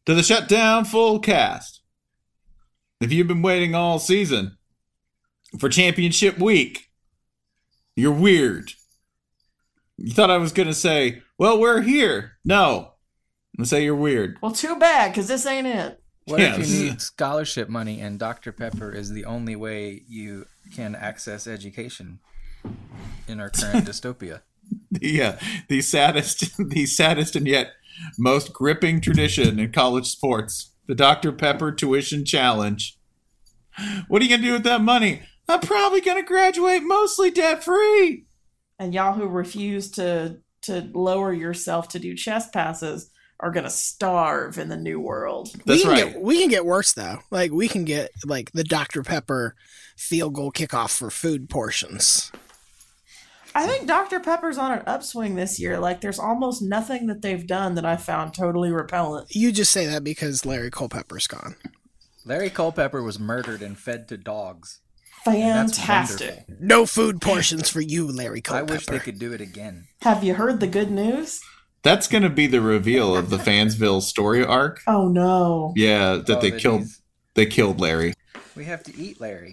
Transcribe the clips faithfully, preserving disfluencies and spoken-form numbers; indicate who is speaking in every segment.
Speaker 1: to the Shutdown Full Cast. If you've been waiting all season for championship week, you're weird. You thought I was going to say, well, we're here. No. I'm going to say you're weird.
Speaker 2: Well, too bad, because this ain't it.
Speaker 3: What
Speaker 1: Yeah,
Speaker 3: if
Speaker 1: this
Speaker 3: you
Speaker 1: is-
Speaker 3: need scholarship money and Doctor Pepper is the only way you can access education in our current dystopia?
Speaker 1: Yeah, the saddest, the saddest and yet most gripping tradition in college sports, the Doctor Pepper Tuition Challenge. What are you going to do with that money? I'm probably going to graduate mostly debt-free.
Speaker 2: And y'all who refuse to to lower yourself to do chest passes are going to starve in the new world.
Speaker 1: That's
Speaker 4: we can
Speaker 1: right.
Speaker 4: Get, we can get worse, though. Like, we can get, like, the Doctor Pepper field goal kickoff for food portions.
Speaker 2: I think Doctor Pepper's on an upswing this year. Like, there's almost nothing that they've done that I found totally repellent.
Speaker 4: You just say that because Larry Culpepper's gone.
Speaker 3: Larry Culpepper was murdered and fed to dogs. And that's
Speaker 2: Fantastic.
Speaker 3: wonderful.
Speaker 4: No food portions for you, Larry
Speaker 3: I
Speaker 4: Culpepper.
Speaker 3: wish they could do it again.
Speaker 2: Have you heard the good news?
Speaker 1: That's going to be the reveal of the Fansville story arc.
Speaker 2: Oh, no.
Speaker 1: Yeah, that
Speaker 3: Oh,
Speaker 1: they
Speaker 3: that
Speaker 1: killed.
Speaker 3: he's-
Speaker 1: They killed Larry.
Speaker 3: We have to eat Larry.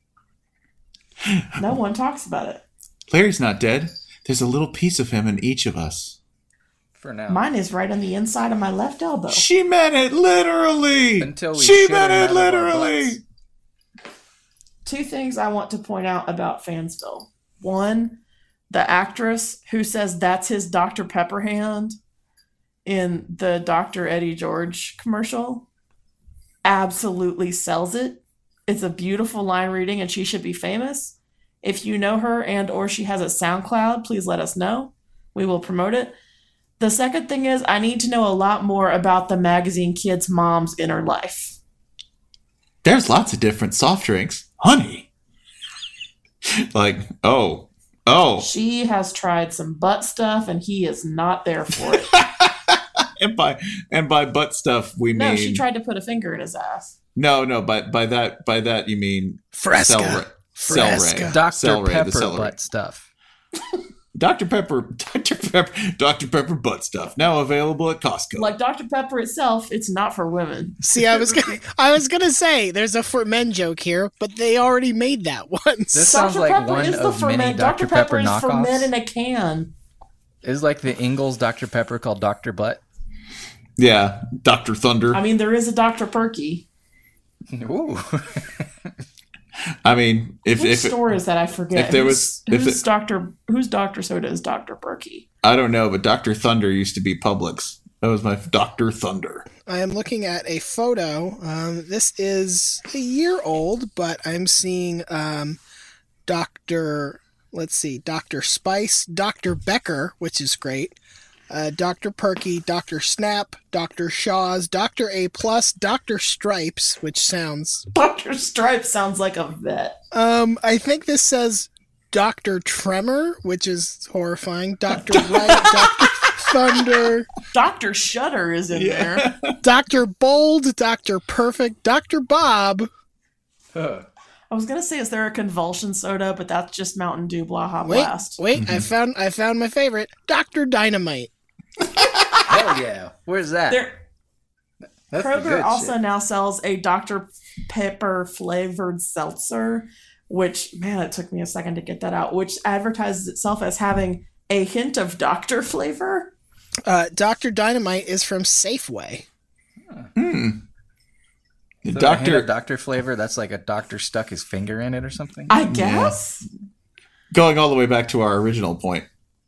Speaker 2: No one talks about it.
Speaker 1: Larry's not dead. There's a little piece of him in each of us.
Speaker 3: For now.
Speaker 2: Mine is right on the inside of my left elbow.
Speaker 1: She meant it literally.
Speaker 3: Until we
Speaker 1: she
Speaker 3: shit
Speaker 1: meant
Speaker 3: her
Speaker 1: it
Speaker 3: out of our
Speaker 1: literally.
Speaker 3: butts.
Speaker 2: Two things I want to point out about Fansville. One, the actress who says that's his Doctor Pepper hand in the Doctor Eddie George commercial absolutely sells it. It's a beautiful line reading and she should be famous. If you know her and or she has a SoundCloud, please let us know. We will promote it. The second thing is I need to know a lot more about the magazine Kids' mom's inner life.
Speaker 1: There's lots of different soft drinks, honey. Like, oh, oh,
Speaker 2: She has tried some butt stuff and he is not there for it.
Speaker 1: and by and by butt stuff we
Speaker 2: No,
Speaker 1: mean
Speaker 2: she tried to put a finger in his ass.
Speaker 1: no, no. By by that by that you mean
Speaker 4: Fresca.
Speaker 1: Celery.
Speaker 4: Fresca.
Speaker 1: Celery.
Speaker 3: Doctor
Speaker 1: Celery, the
Speaker 3: Pepper
Speaker 1: celery.
Speaker 3: butt stuff.
Speaker 1: Doctor Pepper, Doctor Pepper, Doctor Pepper butt stuff now available at Costco.
Speaker 2: Like Doctor Pepper itself, it's not for women.
Speaker 4: See, I was gonna, I was gonna say there's a for men joke here, but they already made that once.
Speaker 3: This sounds
Speaker 2: Doctor
Speaker 3: like
Speaker 2: Pepper
Speaker 3: one
Speaker 2: is the
Speaker 3: of
Speaker 2: for
Speaker 3: many
Speaker 2: men.
Speaker 3: Doctor
Speaker 2: Doctor Pepper,
Speaker 3: Pepper
Speaker 2: is for men
Speaker 3: knockoffs.
Speaker 2: in a can.
Speaker 3: Is like the Ingalls Doctor Pepper called Doctor Butt.
Speaker 1: Yeah, Doctor Thunder.
Speaker 2: I mean, there is a Doctor Perky.
Speaker 3: Ooh.
Speaker 1: I mean, if
Speaker 2: Which
Speaker 1: if
Speaker 2: store is that? I forget.
Speaker 1: if there
Speaker 2: who's,
Speaker 1: was- if
Speaker 2: who's
Speaker 1: it-
Speaker 2: Doctor whose Doctor Soda is Doctor Perky?
Speaker 1: I don't know, but Doctor Thunder used to be Publix. That was my Doctor Thunder.
Speaker 4: I am looking at a photo. Um, this is a year old, but I'm seeing um, Doctor Let's see, Doctor Spice, Doctor Becker, which is great. Uh, Doctor Perky, Doctor Snap, Doctor Shaw's, Doctor A Plus, Doctor Stripes, which sounds.
Speaker 2: Doctor Stripe sounds like a vet.
Speaker 4: Um, I think this says Doctor Tremor, which is horrifying. Doctor Right, Doctor Thunder,
Speaker 2: Doctor Shutter is in there.
Speaker 4: Doctor Bold, Doctor Perfect, Doctor Bob.
Speaker 3: Huh.
Speaker 2: I was gonna say, is there a convulsion soda? But that's just Mountain Dew Blaha
Speaker 4: Wait,
Speaker 2: Blast.
Speaker 4: wait, I found I found my favorite, Doctor Dynamite.
Speaker 3: Hell yeah. Where's that?
Speaker 2: There,
Speaker 3: That's the
Speaker 2: Kroger
Speaker 3: good
Speaker 2: also
Speaker 3: shit.
Speaker 2: now sells a Doctor Pepper flavored seltzer, which, man, it took me a second to get that out, which advertises itself as having a hint of Doctor flavor.
Speaker 4: Uh, Doctor Dynamite is from Safeway.
Speaker 1: Hmm.
Speaker 3: So the
Speaker 1: Doctor
Speaker 3: hint of Doctor flavor, that's like a doctor stuck his finger in it or something?
Speaker 2: I guess.
Speaker 1: going all the way back to our original point.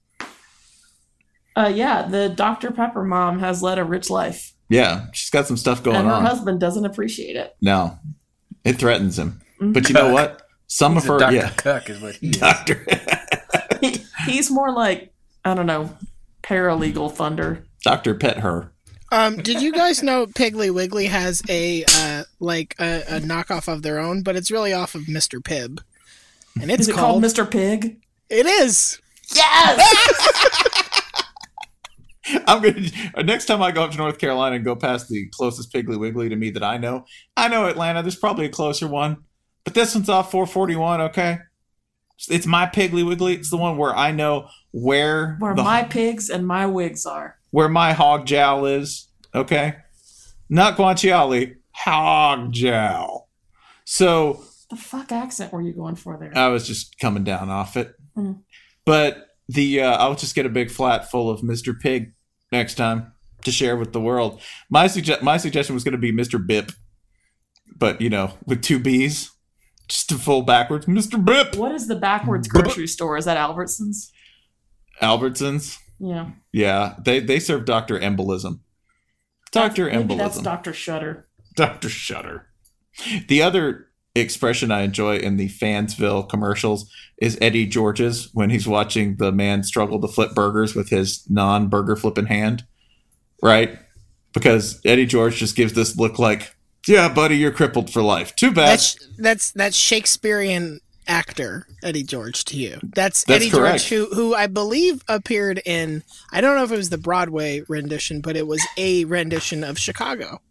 Speaker 2: Uh, yeah, the Doctor Pepper mom has led a rich life,
Speaker 1: Yeah, she's got some stuff going
Speaker 2: and her
Speaker 1: on.
Speaker 2: husband doesn't appreciate it.
Speaker 1: No, it threatens him. But you know what? Some
Speaker 3: He's
Speaker 1: of
Speaker 3: a
Speaker 1: her,
Speaker 3: Doctor
Speaker 1: yeah,
Speaker 3: Cuck is what he is.
Speaker 1: Doctor
Speaker 2: He, he's more like, I don't know, paralegal thunder.
Speaker 1: Doctor Pet Her.
Speaker 4: Um, did you guys know Piggly Wiggly has a uh, like a, a knockoff of their own, but it's really off of Mister Pibb, and it's
Speaker 2: Is it called
Speaker 4: called.
Speaker 2: Mister Pig?
Speaker 4: It is.
Speaker 2: Yes!
Speaker 1: I'm gonna next time I go up to North Carolina and go past the closest Piggly Wiggly to me that I know. I know Atlanta. There's probably a closer one, but this one's off four forty-one. Okay, it's my Piggly Wiggly. It's the one where I know where
Speaker 2: Where
Speaker 1: the,
Speaker 2: my pigs and my wigs are.
Speaker 1: where my hog jowl is. Okay, not guanciale, hog jowl. So
Speaker 2: The fuck accent were you going for there?
Speaker 1: I was just coming down off it.
Speaker 2: Mm.
Speaker 1: But the uh, I'll just get a big flat full of Mister Pig next time to share with the world. My suge- my suggestion was going to be Mister Bip, but you know, with two B's, just to full backwards, Mister Bip.
Speaker 2: What is the backwards grocery store? Is that Albertsons?
Speaker 1: Albertsons.
Speaker 2: Yeah.
Speaker 1: Yeah, they they serve Doctor Embolism. Doctor
Speaker 2: Maybe
Speaker 1: Embolism.
Speaker 2: that's Doctor Shutter.
Speaker 1: Doctor Shutter. The other expression I enjoy in the Fansville commercials is Eddie George's when he's watching the man struggle to flip burgers with his non-burger flipping hand, right? Because Eddie George just gives this look like, yeah, buddy, you're crippled for life. Too bad.
Speaker 4: That's that's that's Shakespearean actor Eddie George to you. That's,
Speaker 1: That's
Speaker 4: Eddie
Speaker 1: correct.
Speaker 4: George, who who I believe appeared in. I don't know if it was the Broadway rendition, but it was a rendition of Chicago.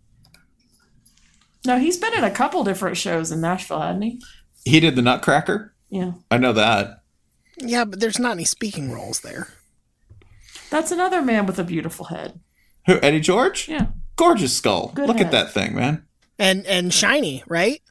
Speaker 2: No, he's been in a couple different shows in Nashville, hasn't he?
Speaker 1: He did the Nutcracker.
Speaker 2: Yeah.
Speaker 1: I know that.
Speaker 4: Yeah, but there's not any speaking roles there.
Speaker 2: That's another man with a beautiful head.
Speaker 1: Who, Eddie George?
Speaker 2: Yeah.
Speaker 1: Gorgeous skull.
Speaker 2: Good
Speaker 1: Look
Speaker 2: head.
Speaker 1: at that thing, man.
Speaker 4: And and shiny, right?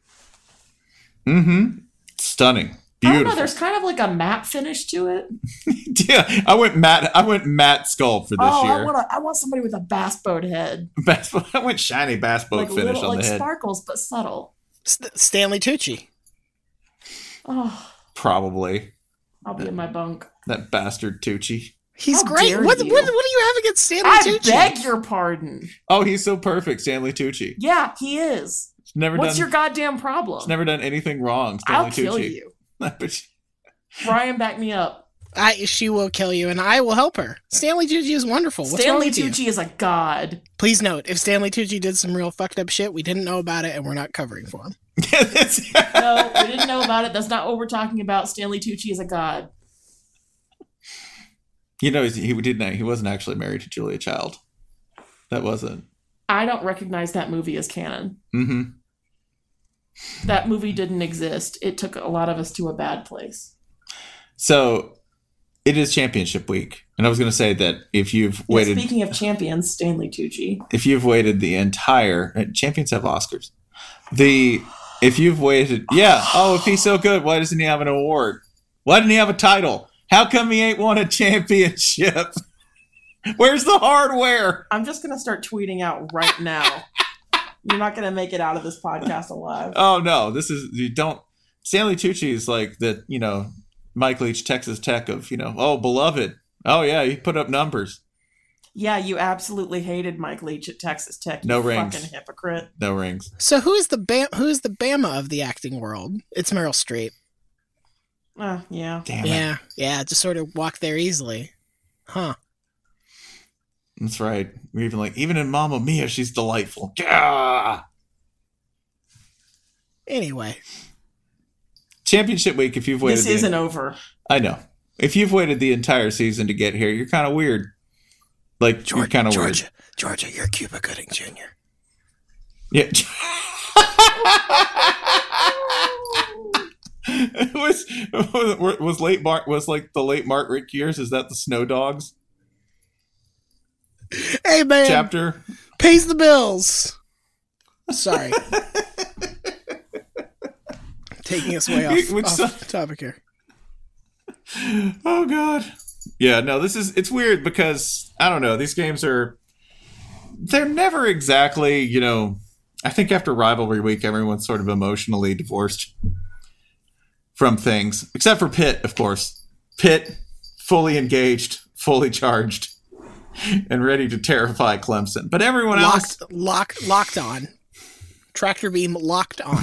Speaker 1: Mm-hmm. Stunning.
Speaker 2: I don't know,
Speaker 1: Beautiful.
Speaker 2: there's kind of like a matte finish to it.
Speaker 1: Yeah, I went Matt. I went Matt Skull for this
Speaker 2: oh, I
Speaker 1: year.
Speaker 2: want a, I want somebody with a bass boat head.
Speaker 1: Bass, I went shiny bass boat
Speaker 2: Like
Speaker 1: finish
Speaker 2: little,
Speaker 1: on
Speaker 2: like
Speaker 1: the head.
Speaker 2: sparkles, but subtle.
Speaker 4: St- Stanley Tucci.
Speaker 2: Oh,
Speaker 1: Probably
Speaker 2: I'll be in my bunk.
Speaker 1: that bastard Tucci.
Speaker 4: He's
Speaker 2: How
Speaker 4: great.
Speaker 2: dare
Speaker 4: What,
Speaker 2: you.
Speaker 4: what what do you have against Stanley
Speaker 2: I
Speaker 4: Tucci?
Speaker 2: beg your pardon.
Speaker 1: Oh, he's so perfect, Stanley Tucci.
Speaker 2: Yeah, he is.
Speaker 1: He's never
Speaker 2: What's
Speaker 1: done.
Speaker 2: your goddamn problem?
Speaker 1: He's never done anything wrong, Stanley
Speaker 2: I'll kill
Speaker 1: Tucci.
Speaker 2: you.
Speaker 1: But
Speaker 2: Brian, back me up.
Speaker 4: I she will kill you, and I will help her. Stanley Tucci is wonderful. What's wrong
Speaker 2: Stanley
Speaker 4: with you?
Speaker 2: Tucci is a god.
Speaker 4: Please note, if Stanley Tucci did some real fucked up shit, we didn't know about it, and we're not covering for him.
Speaker 1: That's-
Speaker 2: No, we didn't know about it. That's not what we're talking about. Stanley Tucci is a god.
Speaker 1: you know, he, he didn't. He wasn't actually married to Julia Child. That wasn't.
Speaker 2: I don't recognize that movie as canon.
Speaker 1: Mm-hmm.
Speaker 2: That movie didn't exist. It took a lot of us to a bad place.
Speaker 1: So it is championship week, and I was going to say that if you've
Speaker 2: Yeah,
Speaker 1: waited,
Speaker 2: speaking of champions, Stanley Tucci.
Speaker 1: if you've waited the entire and champions have Oscars. The if you've waited, yeah. Oh, if he's so good, why doesn't he have an award? Why didn't he have a title? How come he ain't won a championship? Where's the hardware?
Speaker 2: I'm just going to start tweeting out right now. You're not going to make it out of this podcast alive.
Speaker 1: Oh no, this is you don't. Stanley Tucci is like the you know Mike Leach, Texas Tech of you know. Oh, beloved. Oh yeah, he put up numbers.
Speaker 2: Yeah, you absolutely hated Mike Leach at Texas Tech. You
Speaker 1: No rings.
Speaker 2: Fucking hypocrite.
Speaker 1: No rings.
Speaker 4: So who is the Bam- who is the Bama of the acting world? It's Meryl Streep.
Speaker 2: Uh, yeah.
Speaker 1: Damn it.
Speaker 4: Yeah, yeah, just sort of walk there easily, huh?
Speaker 1: That's right. We're even like even in Mamma Mia, she's delightful. Yeah.
Speaker 4: Anyway,
Speaker 1: Championship week. If you've waited,
Speaker 2: This
Speaker 1: the-
Speaker 2: isn't over.
Speaker 1: I know. If you've waited the entire season to get here, you're kind of weird. Like you're kind of weird.
Speaker 4: Georgia, Georgia, you're Cuba Gooding Junior
Speaker 1: Yeah. was, was was late Mark was like the late Mark Rick years? Is that the Snow Dogs
Speaker 4: Hey man,
Speaker 1: chapter?
Speaker 4: pays the bills. Sorry, taking us way off,
Speaker 1: Which
Speaker 4: off
Speaker 1: side?
Speaker 4: topic here.
Speaker 1: Oh god. Yeah, no, this is it's weird because I don't know, these games are they're never exactly, you know, I think after rivalry week everyone's sort of emotionally divorced from things. Except for Pitt, of course. Pitt fully engaged, fully charged, and ready to terrify Clemson. But everyone else
Speaker 4: Locked, lock, locked on. Tractor beam locked on.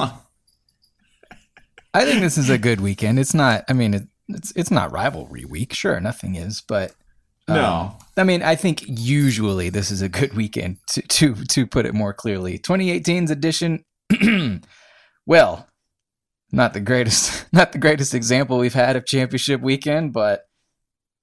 Speaker 3: I think this is a good weekend. It's not. I mean, it, it's it's not rivalry week. Sure, nothing is, but um,
Speaker 1: No.
Speaker 3: I mean, I think usually this is a good weekend. To to to put it more clearly, twenty eighteen's edition. Well, not the greatest. Not the greatest example we've had of championship weekend, but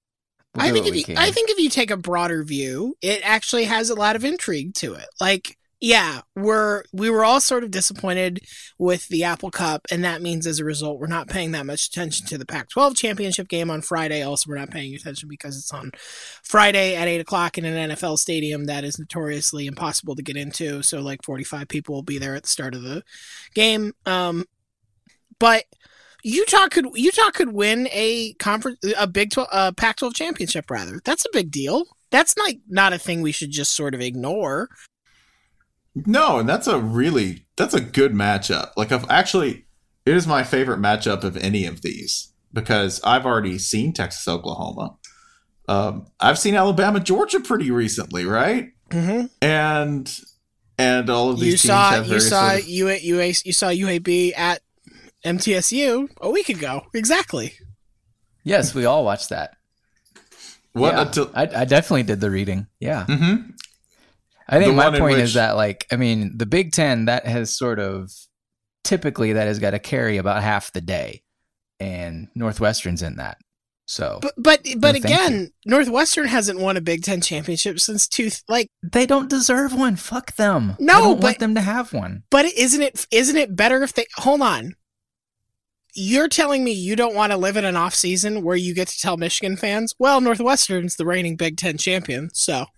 Speaker 3: we'll
Speaker 4: I
Speaker 3: do
Speaker 4: think
Speaker 3: what
Speaker 4: if
Speaker 3: we
Speaker 4: you,
Speaker 3: can.
Speaker 4: I think if you take a broader view, it actually has a lot of intrigue to it. Like Yeah, we're we were all sort of disappointed with the Apple Cup, and that means as a result we're not paying that much attention to the Pac twelve championship game on Friday. Also, we're not paying attention because it's on Friday at eight o'clock in an N F L stadium that is notoriously impossible to get into. So like forty-five people will be there at the start of the game. Um, but Utah could Utah could win a conference a Big twelve uh, Pac twelve championship rather. That's a big deal. That's not not a thing we should just sort of ignore.
Speaker 1: No, and that's a really that's a good matchup. Like I've actually it is my favorite matchup of any of these because I've already seen Texas Oklahoma. Um, I've seen Alabama Georgia pretty recently, right?
Speaker 4: Mm-hmm.
Speaker 1: And and all of these
Speaker 4: you
Speaker 1: teams
Speaker 4: saw
Speaker 1: have
Speaker 4: you
Speaker 1: various
Speaker 4: saw
Speaker 1: sort of,
Speaker 4: U A, U A, you saw U A B at M T S U a week ago. Exactly.
Speaker 3: Yes, we all watched that.
Speaker 1: what
Speaker 3: Yeah,
Speaker 1: until
Speaker 3: I, I definitely did the reading. Yeah.
Speaker 1: Mhm.
Speaker 3: I think
Speaker 1: The
Speaker 3: my
Speaker 1: one in
Speaker 3: point
Speaker 1: which-
Speaker 3: is that, like, I mean, the Big Ten, that has sort of typically that has got to carry about half the day, and Northwestern's in that. So
Speaker 4: But but but
Speaker 3: No, thank
Speaker 4: again, Northwestern hasn't won a Big Ten championship since two like.
Speaker 3: they don't deserve one. Fuck them.
Speaker 4: No,
Speaker 3: I don't
Speaker 4: but-
Speaker 3: want them to have one.
Speaker 4: But isn't it isn't it better if they hold on? You're telling me you don't want to live in an off season where you get to tell Michigan fans, well, Northwestern's the reigning Big Ten champion, so.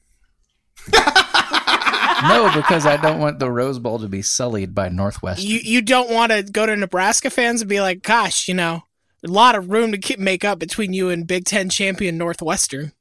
Speaker 3: No, because I don't want the Rose Bowl to be sullied by Northwestern.
Speaker 4: You you don't want to go to Nebraska fans and be like, gosh, you know, a lot of room to keep, make up between you and Big Ten champion Northwestern.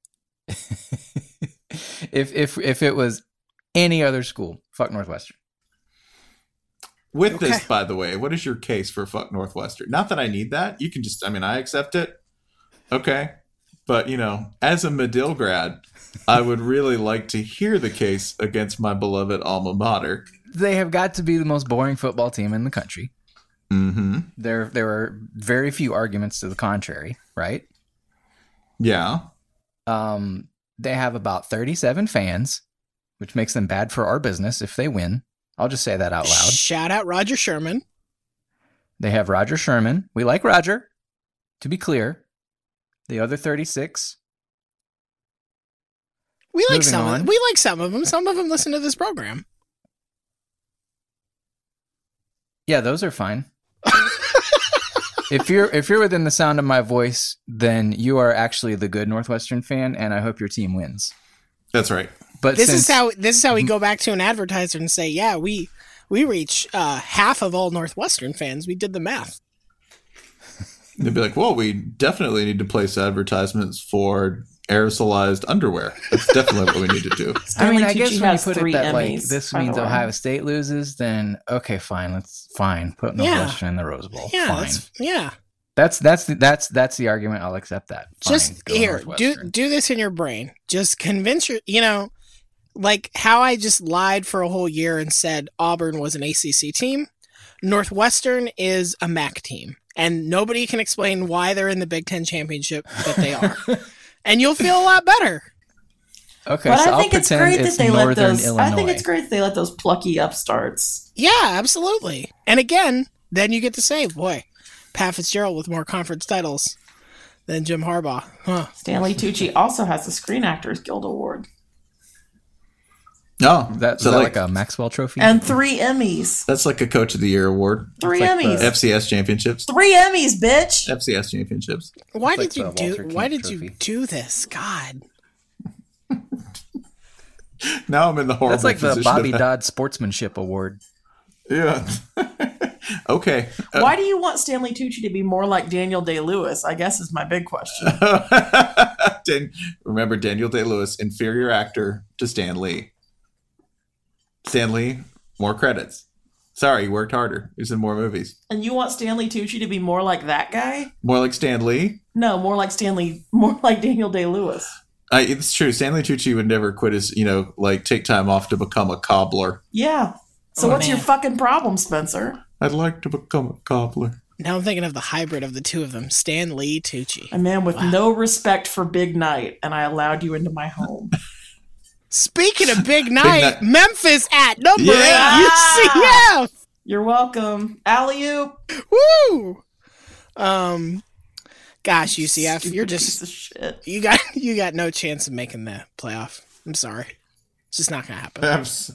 Speaker 3: if if if it was any other school, fuck Northwestern.
Speaker 1: With
Speaker 4: Okay.
Speaker 1: this, by the way, what is your case for fuck Northwestern? Not that I need that. You can just, I mean, I accept it. Okay. But, you know, as a Medill grad, I would really like to hear the case against my beloved alma mater.
Speaker 3: They have got to be the most boring football team in the country.
Speaker 1: Mm-hmm.
Speaker 3: There there are very few arguments to the contrary, right?
Speaker 1: Yeah.
Speaker 3: Um, they have about thirty-seven fans, which makes them bad for our business if they win. I'll just say that out loud.
Speaker 4: Shout out Roger Sherman.
Speaker 3: They have Roger Sherman. We like Roger, to be clear. The other thirty-six.
Speaker 4: We like
Speaker 3: Moving
Speaker 4: some. Of
Speaker 3: on.
Speaker 4: them. We like some of them. Some of them listen to this program.
Speaker 3: Yeah, those are fine. if you're if you're within the sound of my voice, then you are actually the good Northwestern fan, and I hope your team wins.
Speaker 1: That's right.
Speaker 3: But
Speaker 4: This
Speaker 3: since,
Speaker 4: is how. This is how we go back to an advertiser and say, yeah, we we reach uh, half of all Northwestern fans. We did the math.
Speaker 1: They'd be like, well, we definitely need to place advertisements for aerosolized underwear. That's definitely what we need to do.
Speaker 3: I mean,
Speaker 2: Stanley
Speaker 3: I guess
Speaker 2: Tucci
Speaker 3: when you
Speaker 2: has
Speaker 3: put
Speaker 2: three
Speaker 3: it that like
Speaker 2: Emmys,
Speaker 3: this
Speaker 2: by the
Speaker 3: means
Speaker 2: way.
Speaker 3: Ohio State loses, then okay, fine, let's fine put
Speaker 4: Yeah.
Speaker 3: Northwestern in the Rose Bowl.
Speaker 4: Yeah,
Speaker 3: fine.
Speaker 4: that's, yeah.
Speaker 3: That's that's the, that's that's the argument. I'll accept that. Fine,
Speaker 4: Just
Speaker 3: go
Speaker 4: here, do
Speaker 3: Northwestern.
Speaker 4: do this in your brain. Just convince your, you know, like how I just lied for a whole year and said Auburn was an A C C team. Northwestern is a M A C team, and nobody can explain why they're in the Big Ten championship, but they are. And you'll feel a lot better.
Speaker 3: Okay,
Speaker 2: But
Speaker 3: so
Speaker 2: I
Speaker 3: I'll
Speaker 2: think it's
Speaker 3: pretend
Speaker 2: great that
Speaker 3: it's
Speaker 2: they let
Speaker 3: Northern
Speaker 2: those.
Speaker 3: Illinois.
Speaker 2: I think it's great that they let those plucky upstarts.
Speaker 4: Yeah, absolutely. And again, then you get to say, boy, Pat Fitzgerald with more conference titles than Jim Harbaugh. Huh.
Speaker 2: Stanley Tucci also has the Screen Actors Guild Award
Speaker 1: No,
Speaker 3: That's
Speaker 1: so
Speaker 3: that
Speaker 1: like,
Speaker 3: like a Maxwell Trophy.
Speaker 2: and three Emmys.
Speaker 1: that's like a Coach of the Year award.
Speaker 2: Three
Speaker 3: It's like
Speaker 2: Emmys.
Speaker 3: the-
Speaker 1: F C S championships.
Speaker 2: Three Emmys, bitch.
Speaker 1: F C S championships.
Speaker 4: Why
Speaker 3: It's like
Speaker 4: did you
Speaker 3: the
Speaker 4: do
Speaker 3: Walter
Speaker 4: why
Speaker 3: King
Speaker 4: did you
Speaker 3: Trophy.
Speaker 4: do this? God.
Speaker 1: Now I'm in the horrible
Speaker 3: That's like the
Speaker 1: position
Speaker 3: Bobby
Speaker 1: of-
Speaker 3: Dodd Sportsmanship Award.
Speaker 1: Yeah. Okay. Uh,
Speaker 2: Why do you want Stanley Tucci to be more like Daniel Day-Lewis? I guess is my big question.
Speaker 1: Dan- remember Daniel Day-Lewis, inferior actor to Stan Lee. Stan Lee, more credits. Sorry, he worked harder. He was in more movies.
Speaker 2: And you want Stanley Tucci to be more like that guy?
Speaker 1: More like Stan Lee.
Speaker 2: No, more like Stanley, more like Daniel Day-Lewis.
Speaker 1: I, it's true. Stanley Tucci would never quit his, you know, like take time off to become a cobbler.
Speaker 2: Yeah. So
Speaker 4: Oh,
Speaker 2: what's your
Speaker 4: man.
Speaker 2: fucking problem, Spencer?
Speaker 1: I'd like to become a cobbler.
Speaker 4: Now I'm thinking of the hybrid of the two of them, Stan Lee Tucci.
Speaker 2: A man with no respect for Big Night, and I allowed you into my home.
Speaker 4: Speaking of big night,
Speaker 1: night.
Speaker 4: Memphis at number
Speaker 1: Yeah.
Speaker 4: eight U C F.
Speaker 2: You're welcome. Alley-oop.
Speaker 4: Woo! Um, gosh, U C F,
Speaker 2: Stupid
Speaker 4: you're
Speaker 2: piece
Speaker 4: just
Speaker 2: of shit.
Speaker 4: you got you got no chance of making the playoff. I'm sorry, it's just not gonna happen.
Speaker 1: Abs-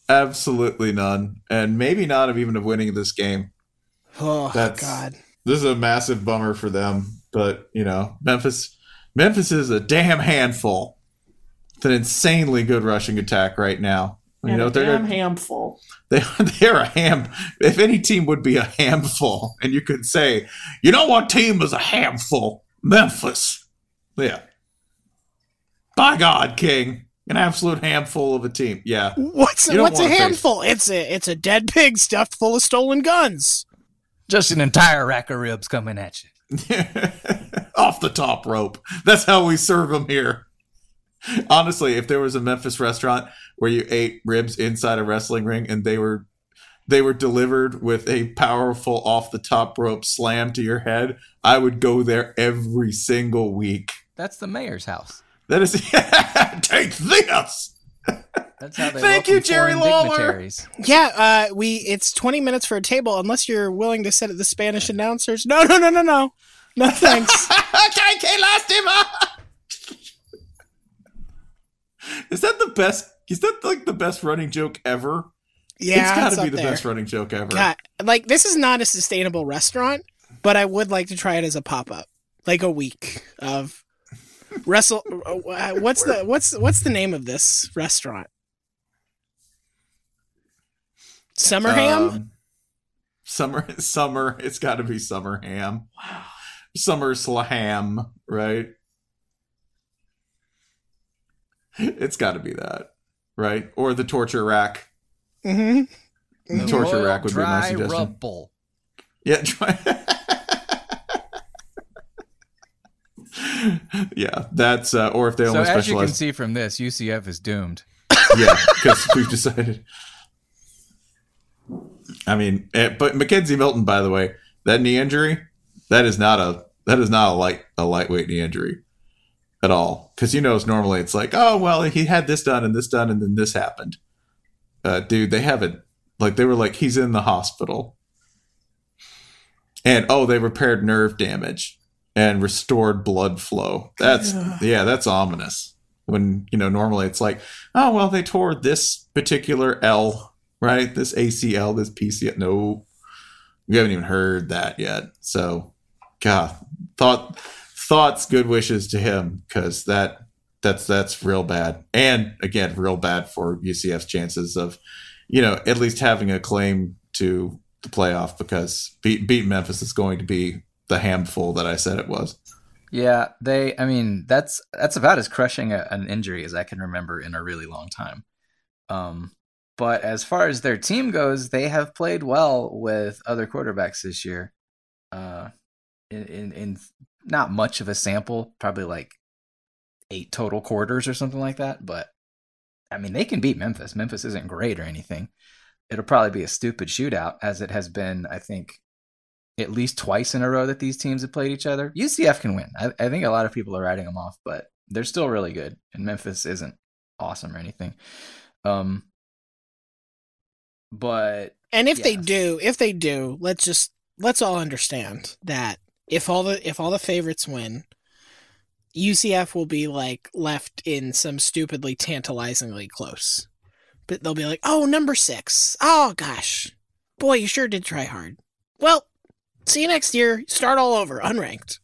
Speaker 1: Absolutely none. And maybe not of even of winning this game.
Speaker 4: Oh,
Speaker 1: That's,
Speaker 4: God.
Speaker 1: This is a massive bummer for them. But, you know, Memphis Memphis is a damn handful. It's an insanely good rushing attack right now. You
Speaker 2: And
Speaker 1: know,
Speaker 2: a
Speaker 1: they're
Speaker 2: damn handful.
Speaker 1: They, they're a ham. If any team would be a handful, and you could say, you know what team is a handful? Memphis. Yeah. By God, King. An absolute handful of a team. Yeah.
Speaker 4: What's
Speaker 1: You don't
Speaker 4: what's a
Speaker 1: wanna face-
Speaker 4: handful? It's a it's a dead pig stuffed full of stolen guns.
Speaker 3: Just an entire rack of ribs coming at you.
Speaker 1: Off the top rope. That's how we serve them here. Honestly, if there was a Memphis restaurant where you ate ribs inside a wrestling ring and they were they were delivered with a powerful off the top rope slam to your head, I would go there every single week.
Speaker 3: That's the mayor's house.
Speaker 1: That is take this.
Speaker 3: That's how they
Speaker 1: Thank
Speaker 3: welcome
Speaker 1: you, Jerry
Speaker 3: foreign
Speaker 1: Lawler.
Speaker 3: dignitaries.
Speaker 4: Yeah, uh, we it's twenty minutes for a table unless you're willing to sit at the Spanish announcers. No, no, no, no, no. No thanks.
Speaker 1: K K Lastima. Is that the best? Is that like the best running joke ever?
Speaker 4: Yeah,
Speaker 1: it's got
Speaker 4: it's
Speaker 1: to be
Speaker 4: up
Speaker 1: the
Speaker 4: there.
Speaker 1: best running joke ever.
Speaker 4: God, like this is not a sustainable restaurant, but I would like to try it as a pop up, like a week of wrestle. uh, What's the what's what's the name of this restaurant? Summerham.
Speaker 1: Um, summer, summer. It's got to be Summerham.
Speaker 2: Wow.
Speaker 1: Summer Slam, right? It's got to be that, right? Or the torture rack.
Speaker 4: Mm-hmm.
Speaker 1: The torture
Speaker 3: Royal
Speaker 1: rack would be my
Speaker 3: Dry
Speaker 1: suggestion.
Speaker 3: Rubble.
Speaker 1: Yeah, try. Yeah, that's uh, or if they
Speaker 3: So
Speaker 1: only
Speaker 3: as you can
Speaker 1: specialize.
Speaker 3: see from this, U C F is doomed.
Speaker 1: Yeah, because we've decided. I mean, eh, but Mackenzie Milton, by the way, that knee injury, that is not a that is not a light a lightweight knee injury at all. Because you know, normally it's like, oh well, he had this done and this done and then this happened. Uh, dude, they haven't. Like they were like, he's in the hospital, and oh, they repaired nerve damage and restored blood flow. That's
Speaker 2: Yeah.
Speaker 1: yeah, that's ominous. When you know, normally it's like, oh well, they tore this particular L. Right, this A C L, this P C L. No, we haven't even heard that yet. So, God, thought, thoughts, good wishes to him because that that's that's real bad, and again, real bad for U C F's chances of, you know, at least having a claim to the playoff because beat beat Memphis is going to be the handful that I said it was.
Speaker 3: Yeah, they. I mean, that's that's about as crushing a, an injury as I can remember in a really long time. Um, but as far as their team goes, they have played well with other quarterbacks this year. Uh, in, in in not much of a sample, probably like eight total quarters or something like that. But I mean, they can beat Memphis. Memphis isn't great or anything. It'll probably be a stupid shootout, as it has been, I think, at least twice in a row that these teams have played each other. U C F can win. I, I think a lot of people are writing them off, but they're still really good. And Memphis isn't awesome or anything. Um, but
Speaker 4: And if they
Speaker 3: Yes.
Speaker 4: do, if they do, let's just let's all understand that if all the if all the favorites win, U C F will be like left in some stupidly tantalizingly close. But they'll be like, "Oh, number six. Oh gosh. Boy, you sure did try hard." Well, see you next year. Start all over, unranked.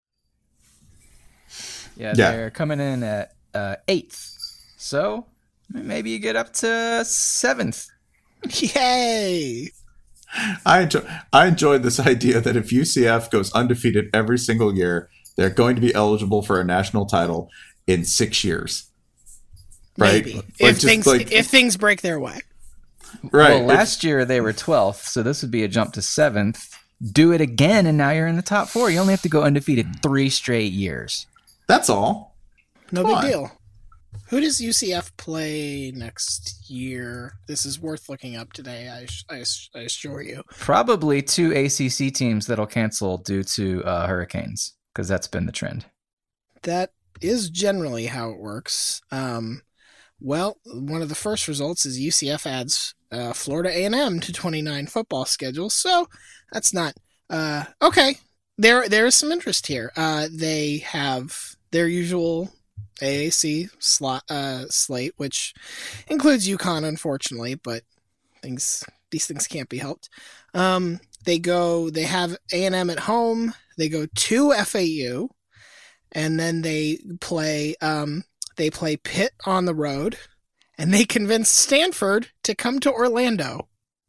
Speaker 3: yeah,
Speaker 1: Yeah.
Speaker 3: they're coming in at uh, eighth. So maybe you get up to seventh.
Speaker 4: Yay!
Speaker 1: I enjoy, I enjoyed this idea that if U C F goes undefeated every single year, they're going to be eligible for a national title in six years. Right?
Speaker 4: Maybe
Speaker 1: Like,
Speaker 4: if
Speaker 1: just
Speaker 4: things
Speaker 1: like-
Speaker 4: if things break their way.
Speaker 1: right.
Speaker 3: Well,
Speaker 1: If-
Speaker 3: last year they were twelfth, so this would be a jump to seventh. Do it again, and now you're in the top four. You only have to go undefeated three straight years.
Speaker 1: that's all.
Speaker 4: No
Speaker 1: Come
Speaker 4: big
Speaker 1: on.
Speaker 4: deal. Who does U C F play next year? This is worth looking up today. I I, I assure you.
Speaker 3: Probably two A C C teams that'll cancel due to uh, hurricanes, because that's been the trend.
Speaker 4: That is generally how it works. Um, well, one of the first results is U C F adds uh, Florida A and M to twenty-nine football schedule, so that's not uh, okay. There, there is some interest here. Uh, they have their usual A A C slot uh, slate, which includes UConn, unfortunately, but things these things can't be helped. Um, they go. They have A and M at home. They go to F A U, and then they play. Um, they play Pitt on the road, and they convince Stanford to come to Orlando.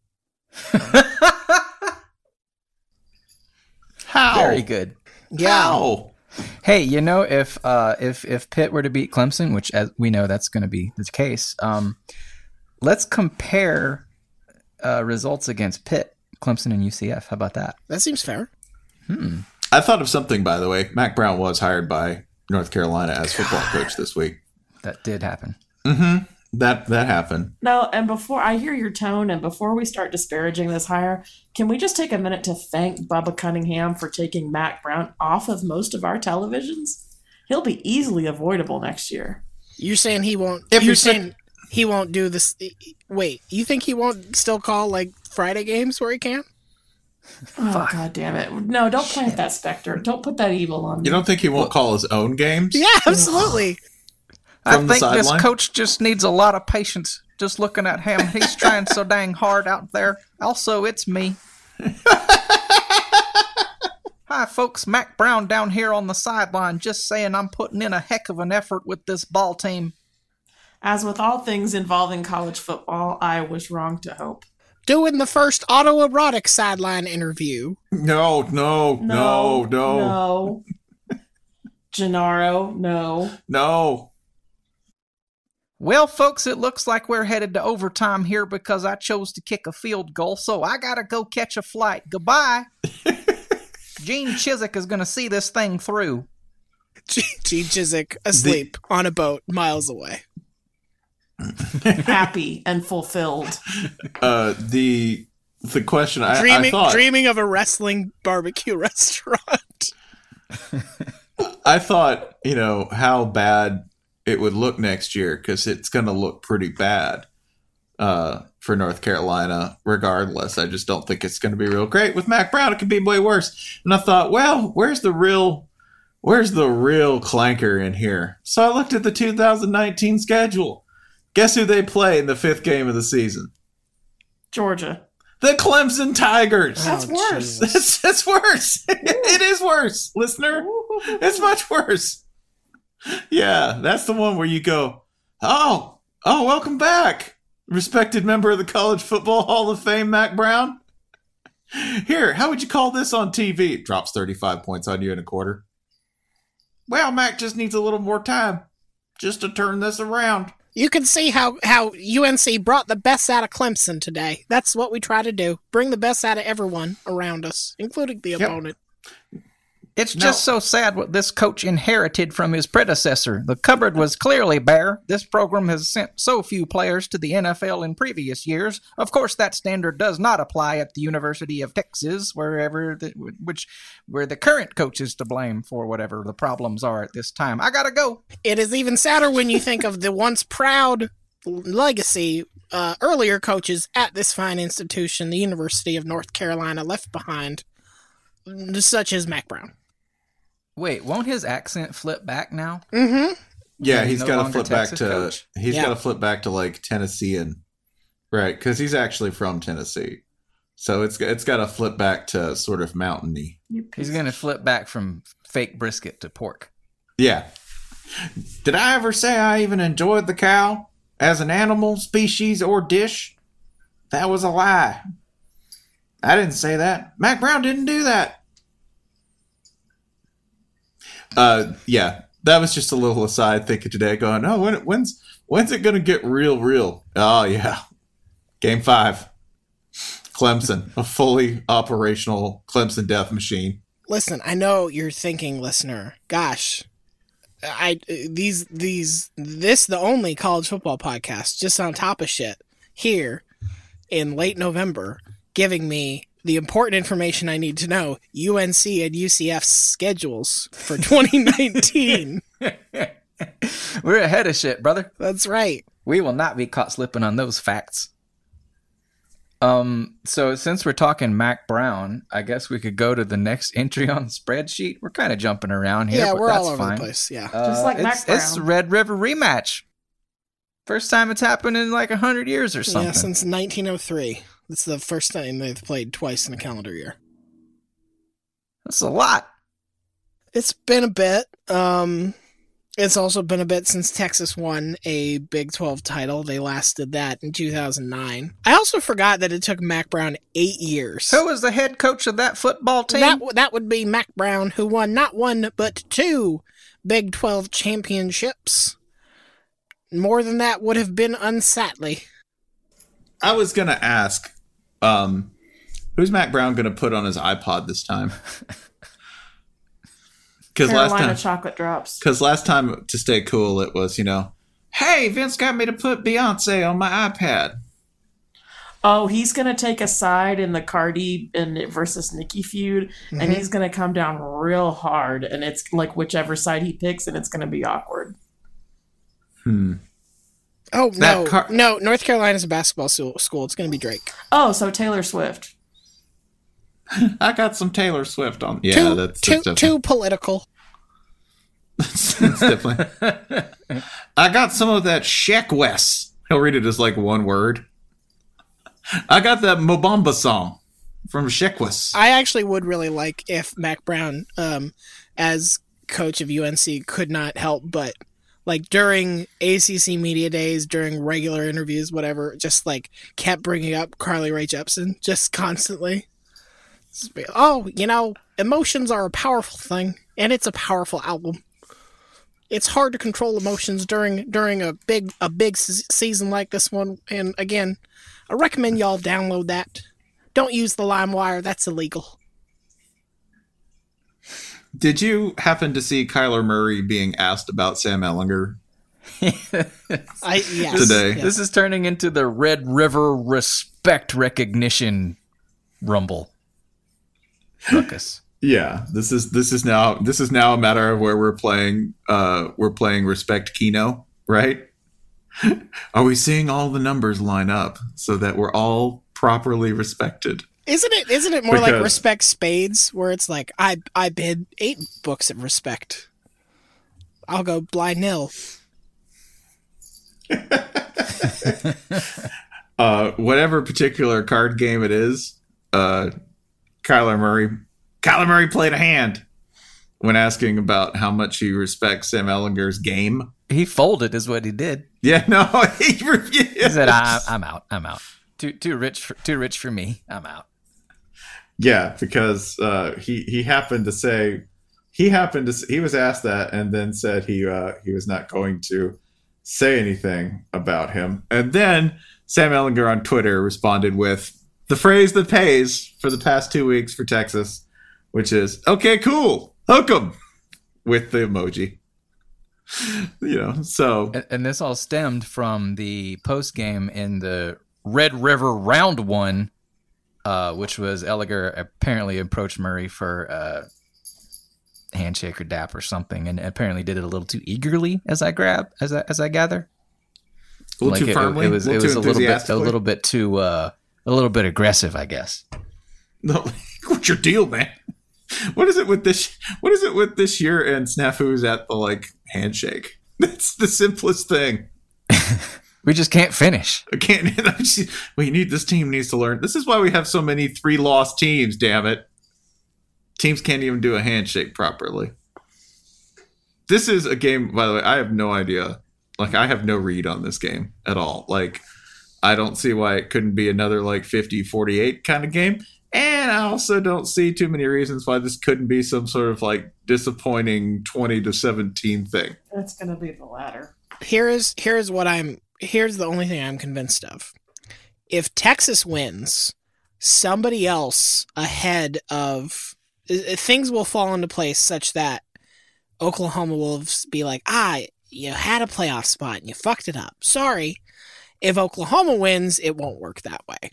Speaker 1: How?
Speaker 3: Very good.
Speaker 4: Yeah.
Speaker 1: How?
Speaker 3: Hey, you know, if uh, if if Pitt were to beat Clemson, which as we know that's going to be the case, um, let's compare uh, results against Pitt, Clemson, and U C F. How about that?
Speaker 4: That seems fair.
Speaker 3: Hmm.
Speaker 1: I thought of something, by the way. Mac Brown was hired by North Carolina as football coach this week.
Speaker 3: That did happen.
Speaker 1: Mm-hmm. That that happened.
Speaker 2: No, and before I hear your tone and before we start disparaging this hire, can we just take a minute to thank Bubba Cunningham for taking Mac Brown off of most of our televisions? He'll be easily avoidable next year.
Speaker 4: You're saying he won't.
Speaker 1: If
Speaker 4: you're
Speaker 1: you're
Speaker 4: saying he won't do this. Wait, you think he won't still call like Friday games where he can?
Speaker 2: Oh,
Speaker 3: Fuck.
Speaker 2: God damn it. No, don't plant that specter. Don't put that evil on me.
Speaker 1: You don't think he won't call his own games?
Speaker 4: Yeah, absolutely.
Speaker 3: I
Speaker 1: From the
Speaker 3: think this
Speaker 1: sideline?
Speaker 3: coach just needs a lot of patience. Just looking at him, he's trying so dang hard out there. Also, it's me. Hi, folks. Mac Brown down here on the sideline, just saying I'm putting in a heck of an effort with this ball team.
Speaker 2: As with all things involving college football, I was wrong to hope.
Speaker 4: Doing the first autoerotic sideline interview.
Speaker 1: No, no, no, no, no.
Speaker 2: No. Gennaro, no.
Speaker 1: no.
Speaker 3: Well, folks, it looks like we're headed to overtime here because I chose to kick a field goal, so I gotta go catch a flight. Goodbye. Gene Chiswick is gonna see this thing through.
Speaker 4: Gene Chiswick asleep on a boat miles away.
Speaker 2: Happy and fulfilled.
Speaker 1: Uh, the the question I,
Speaker 4: Dreaming,
Speaker 1: I thought
Speaker 4: dreaming of a wrestling barbecue restaurant.
Speaker 1: I thought you know how bad it would look next year because it's going to look pretty bad uh, for North Carolina regardless. I just don't think it's going to be real great. With Mac Brown, it could be way worse. And I thought, well, where's the real where's the real clanker in here? So I looked at the two thousand nineteen schedule. Guess who they play in the fifth game of the season?
Speaker 2: Georgia.
Speaker 1: The Clemson Tigers.
Speaker 2: That's
Speaker 4: Oh,
Speaker 2: worse.
Speaker 4: Jesus.
Speaker 1: That's, that's worse. It is worse, listener. It's much worse. Yeah, that's the one where you go, oh, oh, welcome back, respected member of the College Football Hall of Fame, Mac Brown. Here, how would you call this on T V? It drops thirty-five points on you in a quarter. Well, Mac just needs a little more time just to turn this around.
Speaker 4: You can see how, how U N C brought the best out of Clemson today. That's what we try to do. Bring the best out of everyone around us, including the
Speaker 1: Yep.
Speaker 4: opponent.
Speaker 3: It's just so sad what this coach inherited from his predecessor. The cupboard was clearly bare. This program has sent so few players to the N F L in previous years. Of course, that standard does not apply at the University of Texas, wherever the, which where the current coach is to blame for whatever the problems are at this time. I gotta go.
Speaker 4: It is even sadder when you think of the once proud legacy uh, earlier coaches at this fine institution, the University of North Carolina, left behind, such as Mac Brown.
Speaker 3: Wait, won't his accent flip back now?
Speaker 4: Mm-hmm.
Speaker 1: Yeah,
Speaker 3: He's
Speaker 1: he's
Speaker 3: no
Speaker 1: got to
Speaker 3: longer
Speaker 1: flip back
Speaker 3: Texas
Speaker 1: to
Speaker 3: coach?
Speaker 1: he's
Speaker 4: Yeah.
Speaker 1: got to flip back to like Tennessean, right? Because he's actually from Tennessee, so it's it's got to flip back to sort of mountainy.
Speaker 2: You piece
Speaker 3: He's gonna flip back from fake brisket to pork.
Speaker 1: Yeah. Did I ever say I even enjoyed the cow as an animal, species, or dish? That was a lie. I didn't say that. Mac Brown didn't do that. Uh, yeah, that was just a little aside thinking today, going, oh, when, when's when's it gonna get real, real? Oh yeah, game five, Clemson, a fully operational Clemson death machine.
Speaker 4: Listen, I know you're thinking, listener, gosh, I these these this the only college football podcast just on top of shit here in late November, giving me the important information I need to know: U N C and U C F's schedules for twenty nineteen.
Speaker 3: We're ahead of shit, brother.
Speaker 4: That's right.
Speaker 3: We will not be caught slipping on those facts. Um, so since we're talking Mac Brown, I guess we could go to the next entry on the spreadsheet. We're kind of jumping around here.
Speaker 4: Yeah,
Speaker 3: but
Speaker 4: we're
Speaker 3: that's
Speaker 4: all over
Speaker 3: fine.
Speaker 4: the place. Yeah.
Speaker 3: Uh,
Speaker 2: Just like
Speaker 3: it's,
Speaker 2: Mac
Speaker 3: it's
Speaker 2: Brown.
Speaker 3: Red River rematch. First time it's happened in like a hundred years or something.
Speaker 4: Yeah, since nineteen oh three. That's the first time they've played twice in a calendar year.
Speaker 3: That's a lot.
Speaker 4: It's been a bit. Um, it's also been a bit since Texas won a Big twelve title. They last did that in two thousand nine. I also forgot that it took Mac Brown eight years.
Speaker 3: Who was the head coach of that football team?
Speaker 4: That, that would be Mac Brown, who won not one, but two Big twelve championships. More than that would have been unsightly.
Speaker 1: I was going to ask, um, who's Mac Brown going to put on his iPod this time? Because last
Speaker 2: Carolina
Speaker 1: time,
Speaker 2: chocolate drops.
Speaker 1: because last time to stay cool, it was, you know, hey, Vince got me to put Beyonce on my iPad.
Speaker 2: Oh, he's gonna take a side in the Cardi and versus Nicki feud,
Speaker 4: Mhm.
Speaker 2: and he's gonna come down real hard, and it's like whichever side he picks, and it's gonna be awkward.
Speaker 1: Hmm.
Speaker 4: Oh,
Speaker 1: That
Speaker 4: no.
Speaker 1: car-
Speaker 4: no, North Carolina's a basketball school. school. It's going to be Drake.
Speaker 2: Oh, so Taylor Swift.
Speaker 1: I got some Taylor Swift on. Yeah,
Speaker 4: too,
Speaker 1: that's,
Speaker 4: too,
Speaker 1: that's
Speaker 4: too political.
Speaker 1: That's definitely. I got some of that Sheck West. He'll read it as like one word. I got that Mobamba song from Sheck West.
Speaker 4: I actually would really like if Mac Brown, um, as coach of U N C, could not help but, like, during A C C media days, during regular interviews, whatever, just like kept bringing up Carly Rae Jepsen just constantly. Just be, oh, you know, emotions are a powerful thing, and it's a powerful album. It's hard to control emotions during during a big a big se- season like this one. And again, I recommend y'all download that. Don't use the LimeWire; that's illegal.
Speaker 1: Did you happen to see Kyler Murray being asked about Sam Ellinger?
Speaker 4: I yes,
Speaker 1: Today.
Speaker 4: yes.
Speaker 3: This is turning into the Red River respect recognition rumble. Ruckus.
Speaker 1: Yeah, this is this is now this is now a matter of where we're playing uh we're playing Respect Keno, right? Are we seeing all the numbers line up so that we're all properly respected?
Speaker 4: Isn't it? Isn't it more like
Speaker 1: Because-
Speaker 4: Respect Spades, where it's like I I bid eight books of respect. I'll go blind nil.
Speaker 1: Uh, whatever particular card game it is, uh, Kyler Murray, Kyler Murray played a hand when asking about how much he respects Sam Ellinger's game.
Speaker 3: He folded, is what he did.
Speaker 1: Yeah, no, he refused.
Speaker 3: He said, I, "I'm out. I'm out. Too too rich. For, too rich for me. I'm out."
Speaker 1: Yeah, because uh, he he happened to say he happened to he was asked that and then said he uh, he was not going to say anything about him, and then Sam Ellinger on Twitter responded with the phrase that pays for the past two weeks for Texas, which is "Okay, cool, hook 'em," with the emoji. You know, so
Speaker 3: And, and this all stemmed from the post game in the Red River round one, uh, which was Ellinger apparently approached Murray for a handshake or dap or something, and apparently did it a little too eagerly, as I grab, as I as I gather.
Speaker 1: a little
Speaker 3: Like
Speaker 1: too
Speaker 3: it,
Speaker 1: firmly,
Speaker 3: it was
Speaker 1: a
Speaker 3: it
Speaker 1: little
Speaker 3: was
Speaker 1: too
Speaker 3: a little bit a
Speaker 1: enthusiastically.
Speaker 3: little bit too uh, a little bit aggressive, I guess.
Speaker 1: No, what's your deal, man? What is it with this? What is it with this year and snafus at the like handshake? That's the simplest thing.
Speaker 3: We just can't finish.
Speaker 1: I can't. We need this team needs to learn. This is why we have so many three loss teams. Damn it, teams can't even do a handshake properly. This is a game, by the way. I have no idea. Like, I have no read on this game at all. Like, I don't see why it couldn't be another like fifty forty-eight kind of game. And I also don't see too many reasons why this couldn't be some sort of like disappointing twenty to seventeen thing.
Speaker 2: It's gonna be the latter.
Speaker 4: Here is here is what I'm here's the only thing I'm convinced of. If Texas wins, somebody else ahead of uh, things will fall into place such that Oklahoma will be like, ah, you had a playoff spot and you fucked it up. Sorry. If Oklahoma wins, it won't work that way.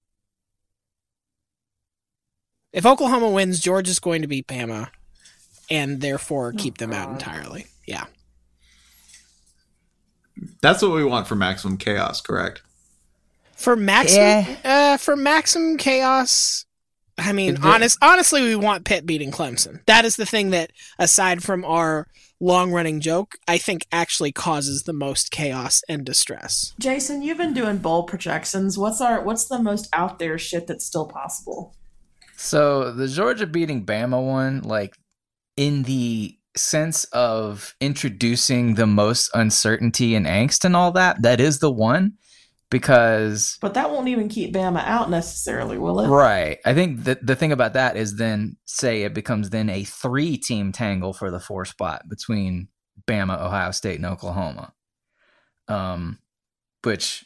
Speaker 4: If Oklahoma wins, Georgia's going to beat Bama and therefore keep them out entirely. Yeah.
Speaker 1: That's what we want for maximum chaos, correct?
Speaker 4: For maximum,
Speaker 3: Yeah.
Speaker 4: uh, for maximum chaos. I mean,
Speaker 3: The-
Speaker 4: honest, honestly, we want Pitt beating Clemson. That is the thing that, aside from our long-running joke, I think actually causes the most chaos and distress.
Speaker 2: Jason, you've been doing bowl projections. What's our what's the most out there shit that's still possible?
Speaker 3: So the Georgia beating Bama one, like in the sense of introducing the most uncertainty and angst and all that, that is the one. Because
Speaker 2: But that won't even keep Bama out necessarily, will it?
Speaker 3: right, I think the the thing about that is then say it becomes then a three team tangle for the four spot between Bama, Ohio State, and Oklahoma. Um, which,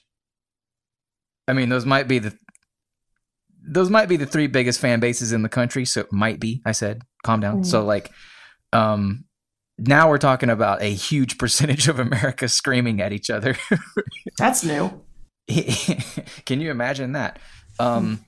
Speaker 3: I mean, those might be the those might be the three biggest fan bases in the country. So it might be. I said, calm down.
Speaker 2: Mm.
Speaker 3: So like, um, now we're talking about a huge percentage of America screaming at each other.
Speaker 2: That's new.
Speaker 3: Can you imagine that? Um,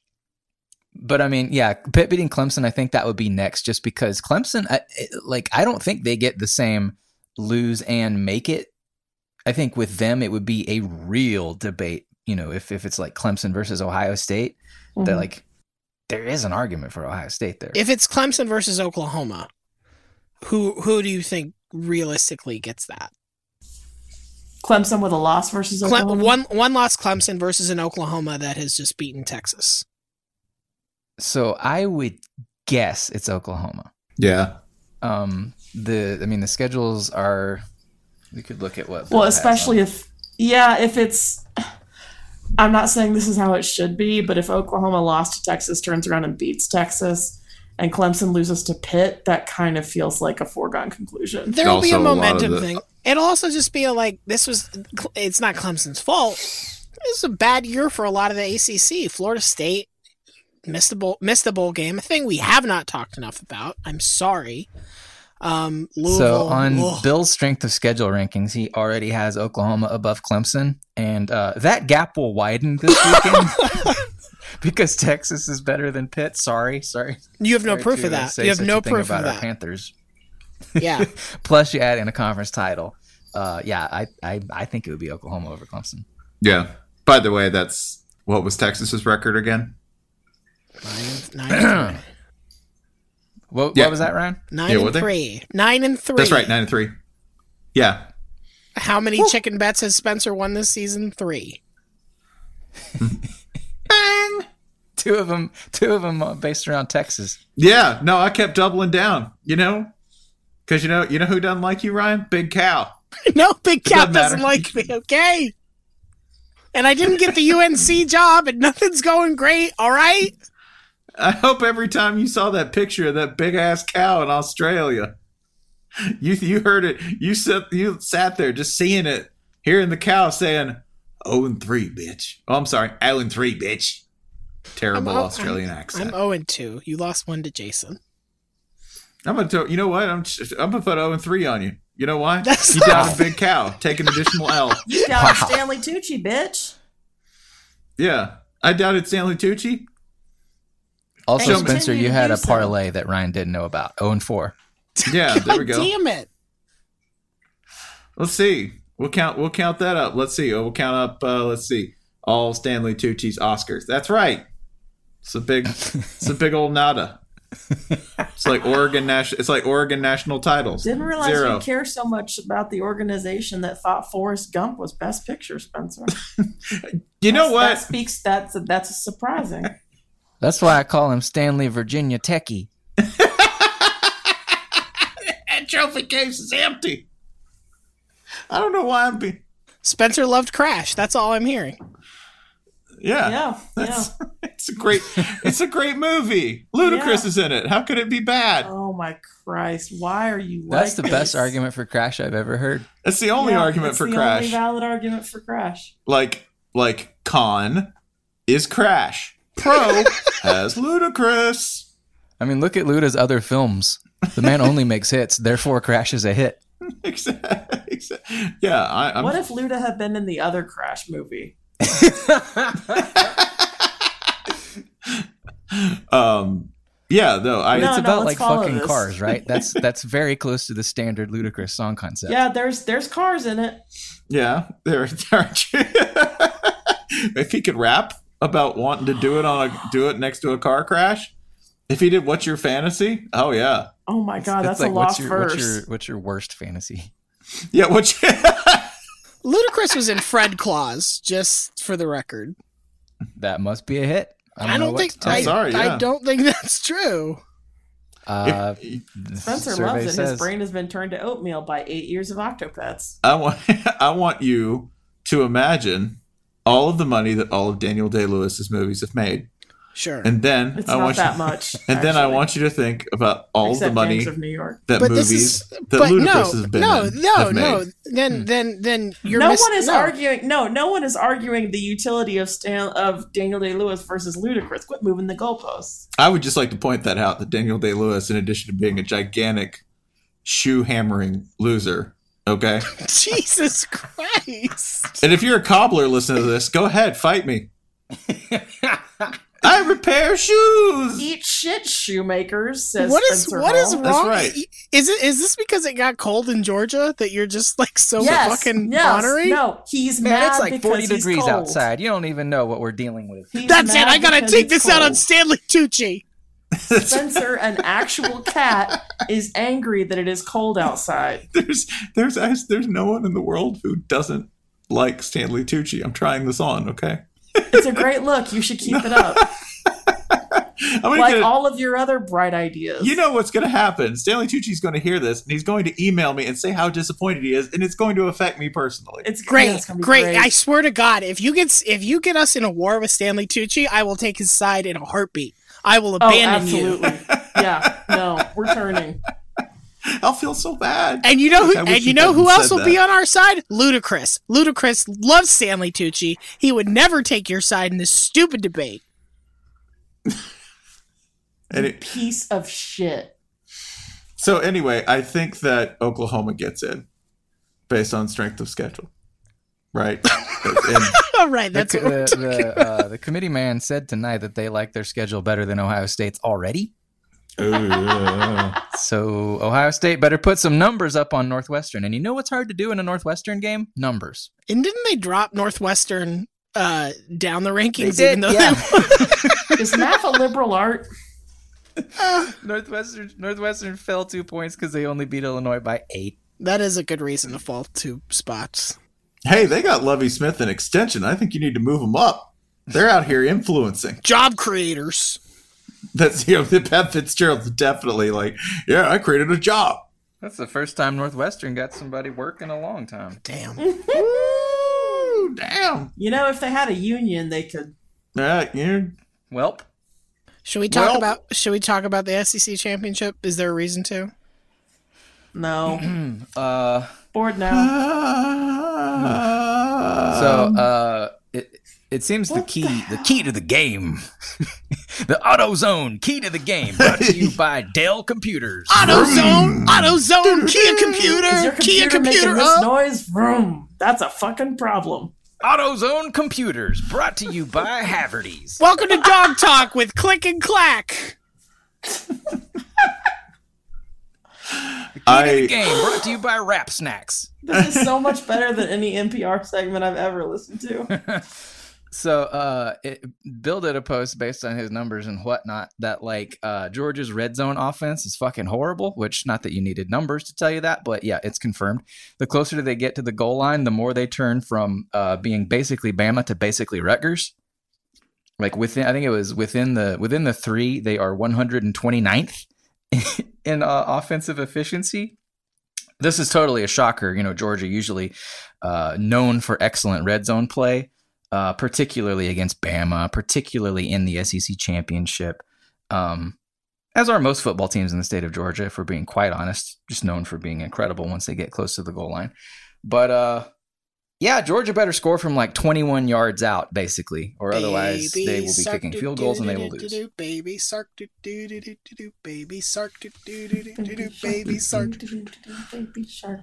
Speaker 3: but I mean, yeah, Pitt beating Clemson, I think that would be next, just because Clemson, I, like, I don't think they get the same lose and make it. I think with them, it would be a real debate. You know, if, if it's like Clemson versus Ohio State,
Speaker 2: Mhm.
Speaker 3: they're like, there is an argument for Ohio State there.
Speaker 4: If it's Clemson versus Oklahoma, who who do you think realistically gets that?
Speaker 2: Clemson with a loss versus
Speaker 4: Cle-
Speaker 2: Oklahoma.
Speaker 4: one one loss Clemson versus an Oklahoma that has just beaten Texas.
Speaker 3: So I would guess it's Oklahoma.
Speaker 1: Yeah.
Speaker 3: Um, the I mean, the schedules are. We could look at what.
Speaker 2: Well,
Speaker 3: Bill has
Speaker 2: especially
Speaker 3: on.
Speaker 2: if, yeah, if it's, I'm not saying this is how it should be, but if Oklahoma lost to Texas, turns around and beats Texas, and Clemson loses to Pitt, that kind of feels like a foregone conclusion.
Speaker 4: There will be a
Speaker 1: Also, a lot of
Speaker 4: momentum
Speaker 1: the-
Speaker 4: thing. It'll also just be a, like, this was, it's not Clemson's fault. This is a bad year for a lot of the A C C. Florida State missed a bowl, missed a bowl game, a thing we have not talked enough about. I'm sorry. Um, Louisville.
Speaker 3: So on
Speaker 4: ugh.
Speaker 3: Bill's strength of schedule rankings, he already has Oklahoma above Clemson, and uh, that gap will widen this weekend because Texas is better than Pitt. Sorry, sorry.
Speaker 4: You have no
Speaker 3: Sorry
Speaker 4: proof
Speaker 3: to,
Speaker 4: of
Speaker 3: uh,
Speaker 4: that.
Speaker 3: say
Speaker 4: You have
Speaker 3: such
Speaker 4: no
Speaker 3: a thing
Speaker 4: proof
Speaker 3: about
Speaker 4: of
Speaker 3: our
Speaker 4: that.
Speaker 3: Panthers.
Speaker 4: Yeah.
Speaker 3: Plus, you add in a conference title. Uh, yeah, I, I I think it would be Oklahoma over Clemson.
Speaker 1: Yeah. By the way, that's what was Texas's record again?
Speaker 4: Nine, nine, and three.
Speaker 3: What,
Speaker 1: Yeah.
Speaker 3: what was that, Ryan?
Speaker 4: Nine
Speaker 1: Yeah,
Speaker 4: and
Speaker 1: what they-
Speaker 4: three. Nine and three.
Speaker 1: That's right, nine and three. Yeah.
Speaker 4: How many chicken bets has Spencer won this season? Three.
Speaker 1: Bang.
Speaker 3: Two of them, two of them uh, based around Texas.
Speaker 1: Yeah. No, I kept doubling down. You know, because you know, you know who doesn't like you, Ryan? Big Cow.
Speaker 4: No, Big Cat
Speaker 1: doesn't
Speaker 4: doesn't
Speaker 1: matter.
Speaker 4: like me, okay? And I didn't get the U N C job, and nothing's going great, all right?
Speaker 1: I hope every time you saw that picture of that big ass cow in Australia, you you heard it. You sat you sat there just seeing it, hearing the cow saying, "Oh and three, bitch." Oh, I'm sorry, "Oh and three, bitch." Terrible
Speaker 4: I'm-
Speaker 1: Australian
Speaker 4: I'm,
Speaker 1: accent.
Speaker 4: I'm oh and two. You lost one to Jason.
Speaker 1: I'm gonna tell you know what I'm just, I'm gonna put oh and three on you. You know why?
Speaker 4: That's
Speaker 1: you
Speaker 4: not-
Speaker 1: doubted Big Cow. Take an additional L.
Speaker 2: You doubted Stanley Tucci, bitch.
Speaker 1: Yeah, I doubted Stanley Tucci.
Speaker 3: Also,
Speaker 2: And
Speaker 3: Spencer,
Speaker 2: continue
Speaker 3: you
Speaker 2: to
Speaker 3: had
Speaker 2: do
Speaker 3: a
Speaker 2: so.
Speaker 3: parlay that Ryan didn't know about. Oh and four.
Speaker 1: Yeah, there we
Speaker 4: God
Speaker 1: go.
Speaker 4: damn it.
Speaker 1: Let's see. We'll count. We'll count that up. Let's see. We'll count up. Uh, let's see. All Stanley Tucci's Oscars. That's right. It's a big. It's a big old nada. It's like Oregon national. It's like Oregon national titles.
Speaker 2: Didn't realize
Speaker 1: Zero.
Speaker 2: you care so much about the organization that thought Forrest Gump was Best Picture, Spencer.
Speaker 1: You know
Speaker 2: That's-
Speaker 1: what?
Speaker 2: That speaks. That's that's surprising.
Speaker 3: That's why I call him Stanley Virginia Techie.
Speaker 1: That trophy case is empty. I don't know why I'm being.
Speaker 4: Spencer loved Crash. That's all I'm hearing.
Speaker 1: Yeah.
Speaker 2: Yeah,
Speaker 1: That's, It's a great. It's a great movie. Ludacris
Speaker 2: Yeah.
Speaker 1: is in it. How could it be bad?
Speaker 2: Oh my Christ! Why are you?
Speaker 3: That's
Speaker 2: like
Speaker 3: the best
Speaker 2: this?
Speaker 3: argument for Crash I've ever heard.
Speaker 1: That's the only
Speaker 2: Yeah,
Speaker 1: argument
Speaker 2: it's
Speaker 1: for
Speaker 2: the
Speaker 1: Crash.
Speaker 2: Only valid argument for Crash.
Speaker 1: like like Con is Crash. Pro has Ludacris.
Speaker 3: I mean, look at Luda's other films. The man only makes hits, therefore Crash is a hit.
Speaker 1: Exactly. Yeah, I, I'm.
Speaker 2: What if Luda had been in the other Crash movie?
Speaker 1: um. Yeah, though I.
Speaker 2: No,
Speaker 3: it's
Speaker 2: no,
Speaker 3: about
Speaker 2: let's
Speaker 3: like
Speaker 2: follow
Speaker 3: fucking
Speaker 2: this.
Speaker 3: cars, right? That's that's very close to the standard Ludacris song concept.
Speaker 2: Yeah, there's there's cars in it.
Speaker 1: Yeah, there. there if he could rap about wanting to do it on a do it next to a car crash, if he did "What's Your Fantasy?" Oh yeah.
Speaker 2: Oh my god,
Speaker 3: It's
Speaker 2: that's
Speaker 3: like,
Speaker 2: a
Speaker 3: what's
Speaker 2: lost
Speaker 3: your,
Speaker 2: verse.
Speaker 3: What's your, what's your worst fantasy?
Speaker 1: Yeah. What's
Speaker 4: Ludacris was in Fred Claus, just for the record.
Speaker 3: That must be a hit. I don't,
Speaker 4: I
Speaker 3: know
Speaker 4: don't
Speaker 3: what
Speaker 4: think
Speaker 3: to tell
Speaker 4: I,
Speaker 3: you.
Speaker 1: sorry, yeah.
Speaker 4: I don't think that's true.
Speaker 3: Uh, the
Speaker 2: Spencer
Speaker 3: survey
Speaker 2: loves it.
Speaker 3: says-
Speaker 2: His brain has been turned to oatmeal by eight years of Octopets.
Speaker 1: I want I want you to imagine all of the money that all of Daniel Day-Lewis's movies have made,
Speaker 4: Sure.
Speaker 1: and then
Speaker 2: It's
Speaker 1: I
Speaker 2: not
Speaker 1: want
Speaker 2: that
Speaker 1: you,
Speaker 2: much.
Speaker 1: and then I
Speaker 2: actually.
Speaker 1: want you to think about all
Speaker 2: Except
Speaker 1: the money
Speaker 2: Gangs of New York.
Speaker 1: that
Speaker 4: but this
Speaker 1: movies
Speaker 4: is,
Speaker 1: that
Speaker 4: but
Speaker 1: Ludacris
Speaker 4: no,
Speaker 1: has been
Speaker 4: no,
Speaker 1: in
Speaker 4: no,
Speaker 1: have
Speaker 4: no.
Speaker 1: made.
Speaker 4: Then, then, then you're
Speaker 2: no
Speaker 4: miss-
Speaker 2: one is
Speaker 4: no.
Speaker 2: arguing. No, no one is arguing the utility of Stan of Daniel Day Lewis versus Ludacris. Quit moving the goalposts.
Speaker 1: I would just like to point that out that Daniel Day-Lewis, in addition to being a gigantic shoe hammering loser, okay.
Speaker 4: Jesus Christ!
Speaker 1: And if you're a cobbler listening to this, go ahead, fight me. I repair shoes.
Speaker 2: Eat shit, shoemakers. Says
Speaker 4: What is
Speaker 2: Spencer
Speaker 4: what
Speaker 2: Hall.
Speaker 4: is
Speaker 1: That's
Speaker 4: wrong?
Speaker 1: right.
Speaker 4: Is it is this because it got cold in Georgia that you're just like so
Speaker 2: Yes,
Speaker 4: fucking
Speaker 2: yes,
Speaker 4: honoring?
Speaker 2: No, he's
Speaker 3: Man,
Speaker 2: mad
Speaker 3: it's like
Speaker 2: because
Speaker 3: forty
Speaker 2: he's
Speaker 3: degrees
Speaker 2: cold.
Speaker 3: outside. You don't even know what we're dealing with.
Speaker 2: He's
Speaker 4: That's it.
Speaker 2: mad
Speaker 4: I gotta
Speaker 2: because
Speaker 4: take
Speaker 2: it's
Speaker 4: this out on
Speaker 2: cold.
Speaker 4: Stanley Tucci.
Speaker 2: Spencer, an actual cat, is angry that it is cold outside.
Speaker 1: there's there's there's no one in the world who doesn't like Stanley Tucci. I'm trying this on, okay?
Speaker 2: It's a great look. You should keep it up.
Speaker 1: I'm gonna
Speaker 2: Like
Speaker 1: get a-
Speaker 2: all of your other bright ideas.
Speaker 1: You know what's going to happen? Stanley Tucci's going to hear this, and he's going to email me and say how disappointed he is, and it's going to affect me personally.
Speaker 2: it's
Speaker 4: Great,
Speaker 2: yeah, it's gonna be
Speaker 4: great.
Speaker 2: great.
Speaker 4: I swear to God, if you get if you get us in a war with Stanley Tucci, I will take his side in a heartbeat. I will
Speaker 2: oh,
Speaker 4: abandon you.
Speaker 2: absolutely. Yeah, no, we're turning.
Speaker 1: I'll feel so bad.
Speaker 4: And you know who?
Speaker 1: I wish
Speaker 4: And you
Speaker 1: you
Speaker 4: know who
Speaker 1: hadn't
Speaker 4: else
Speaker 1: said
Speaker 4: will be
Speaker 1: that.
Speaker 4: on our side? Ludacris. Ludacris loves Stanley Tucci. He would never take your side in this stupid debate.
Speaker 1: And it,
Speaker 2: Piece of shit.
Speaker 1: so anyway, I think that Oklahoma gets in based on strength of schedule, right? And
Speaker 4: All right,
Speaker 3: The,
Speaker 4: that's
Speaker 3: co-
Speaker 4: what we're
Speaker 3: the,
Speaker 4: talking
Speaker 3: the, uh, the committee man said tonight that they like their schedule better than Ohio State's already.
Speaker 1: uh,
Speaker 3: So Ohio State better put some numbers up on Northwestern. And you know what's hard to do in a Northwestern game? Numbers.
Speaker 4: And didn't they drop Northwestern uh, down the rankings?
Speaker 3: They
Speaker 4: even
Speaker 3: did,
Speaker 4: though
Speaker 3: yeah.
Speaker 4: they
Speaker 2: Is math a liberal art?
Speaker 3: Northwestern Northwestern fell two points because they only beat Illinois by eight.
Speaker 4: that is a good reason to fall two spots.
Speaker 1: hey, they got Lovie Smith an extension. I think you need to move them up. They're out here influencing.
Speaker 4: Job creators.
Speaker 1: That's, you know, the Pat Fitzgerald's definitely like, yeah, I created a job.
Speaker 3: That's the first time Northwestern got somebody work in a long time.
Speaker 4: Damn.
Speaker 1: Ooh, damn.
Speaker 2: You know, if they had a union, they could.
Speaker 1: Uh, you
Speaker 3: Welp.
Speaker 4: Should we talk
Speaker 1: Well-
Speaker 4: about Should we talk about the S E C championship? Is there a reason to?
Speaker 2: No.
Speaker 3: Uh,
Speaker 2: Bored now.
Speaker 3: so uh, it it seems the key the key to the game, the AutoZone key to the game, brought to you by Dell Computers.
Speaker 4: AutoZone, AutoZone, Kia computer,
Speaker 2: Is your
Speaker 4: Kia
Speaker 2: computer making
Speaker 4: computer.
Speaker 2: this
Speaker 4: up.
Speaker 2: noise? Vroom. That's a fucking problem.
Speaker 3: AutoZone Computers, brought to you by Haverty's.
Speaker 4: Welcome to Dog Talk with Click and Clack.
Speaker 3: The key to
Speaker 1: I-
Speaker 3: the game, brought to you by Rap Snacks.
Speaker 2: This is so much better than any N P R segment I've ever listened to.
Speaker 3: So, uh, it, Bill did a post based on his numbers and whatnot that like uh, Georgia's red zone offense is fucking horrible. Which, not that you needed numbers to tell you that, but yeah, it's confirmed. The closer they get to the goal line, the more they turn from uh, being basically Bama to basically Rutgers. Like within, I think it was within the within the three, they are one hundred twenty-ninth in uh, offensive efficiency. This is totally a shocker. You know, Georgia usually uh, known for excellent red zone play. Uh, particularly against Bama, particularly in the S E C championship, um, as are most football teams in the state of Georgia, if we're being quite honest, just known for being incredible once they get close to the goal line. But uh, yeah, Georgia better score from like twenty-one yards out, basically, or otherwise they will be kicking field goals and they will lose.
Speaker 4: Baby Sark, do do do do do, baby Sark, do do do do do, baby Sark.
Speaker 2: Baby shark.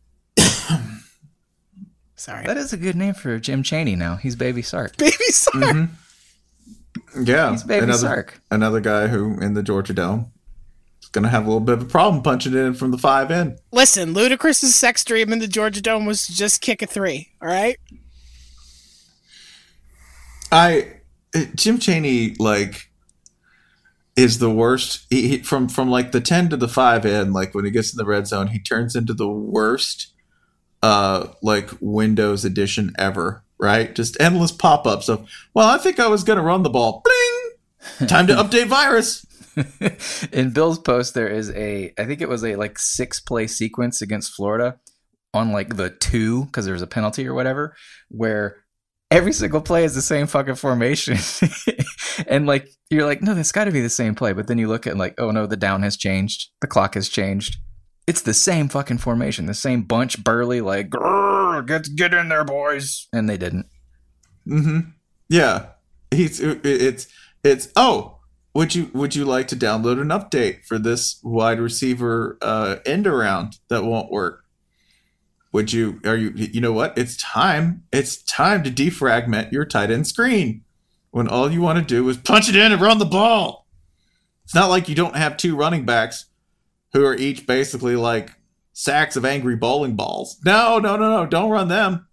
Speaker 4: Sorry,
Speaker 3: That is a good name for Jim Chaney now. He's Baby Sark.
Speaker 4: baby Sark.
Speaker 1: Mm-hmm. Yeah,
Speaker 3: He's Baby
Speaker 1: another
Speaker 3: Sark.
Speaker 1: another guy who in the Georgia Dome is going to have a little bit of a problem punching it in from the five in.
Speaker 4: Listen, Ludacris's sex dream in the Georgia Dome was to just kick a three. All right.
Speaker 1: I Jim Chaney like is the worst. He, he, from from like the ten to the five end, like when he gets in the red zone, he turns into the worst uh like Windows edition ever, right? Just endless pop-ups of, well, I think I was gonna run the ball. Bling! Time to update virus.
Speaker 3: In Bill's post, there is a, I think it was a like six play sequence against Florida on like the two, because there was a penalty or whatever, where every single play is the same fucking formation. And like, you're like, no, that's got to be the same play. But then you look at like, oh no, the down has changed. The clock has changed. It's the same fucking formation, the same bunch, Burley, like, get get in there, boys. And they didn't.
Speaker 1: Mm-hmm. Yeah. He's, it's, it's, oh, Would you would you like to download an update for this wide receiver uh, end around that won't work? Would you are you you know what? It's time. It's time to defragment your tight end screen when all you want to do is punch it in and run the ball. It's not like you don't have two running backs who are each basically like sacks of angry bowling balls. No, no, no, no. Don't run them.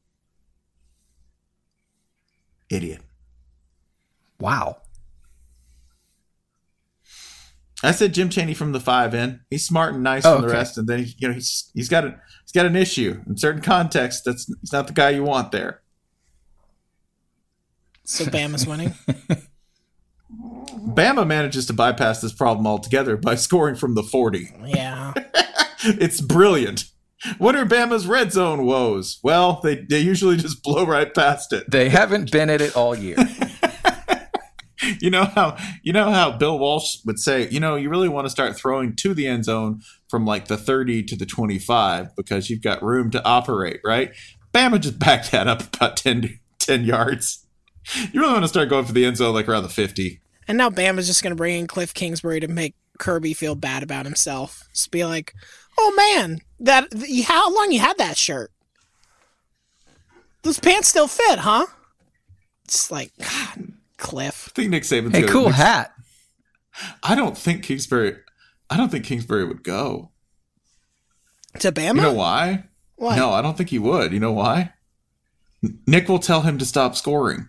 Speaker 1: Idiot.
Speaker 3: Wow.
Speaker 1: I said Jim Chaney from the five in. He's smart and nice
Speaker 3: oh,
Speaker 1: from the
Speaker 3: okay.
Speaker 1: rest, and then he, you know he's he's got a he's got an issue in certain contexts. That's he's not the guy you want there.
Speaker 4: So Bama's winning.
Speaker 1: Bama manages to bypass this problem altogether by scoring from the forty.
Speaker 4: Yeah,
Speaker 1: it's brilliant. What are Bama's red zone woes? Well, they they usually just blow right past it.
Speaker 3: They haven't been at it all year.
Speaker 1: You know how you know how Bill Walsh would say, you know, you really want to start throwing to the end zone from like the thirty to the twenty-five because you've got room to operate, right? Bama just backed that up about ten, ten yards. You really want to start going for the end zone like around the fifty.
Speaker 4: and now Bama's just going to bring in Cliff Kingsbury to make Kirby feel bad about himself. Just be like, oh man, that how long you had that shirt? Those pants still fit, huh? It's like, God, Cliff.
Speaker 1: I think Nick Saban's
Speaker 3: Hey,
Speaker 1: gonna,
Speaker 3: cool
Speaker 1: Nick,
Speaker 3: hat.
Speaker 1: I don't think Kingsbury. I don't think Kingsbury would go.
Speaker 4: To Bama?
Speaker 1: You know why?
Speaker 4: Why?
Speaker 1: No, I don't think he would. You know why? Nick will tell him to stop scoring.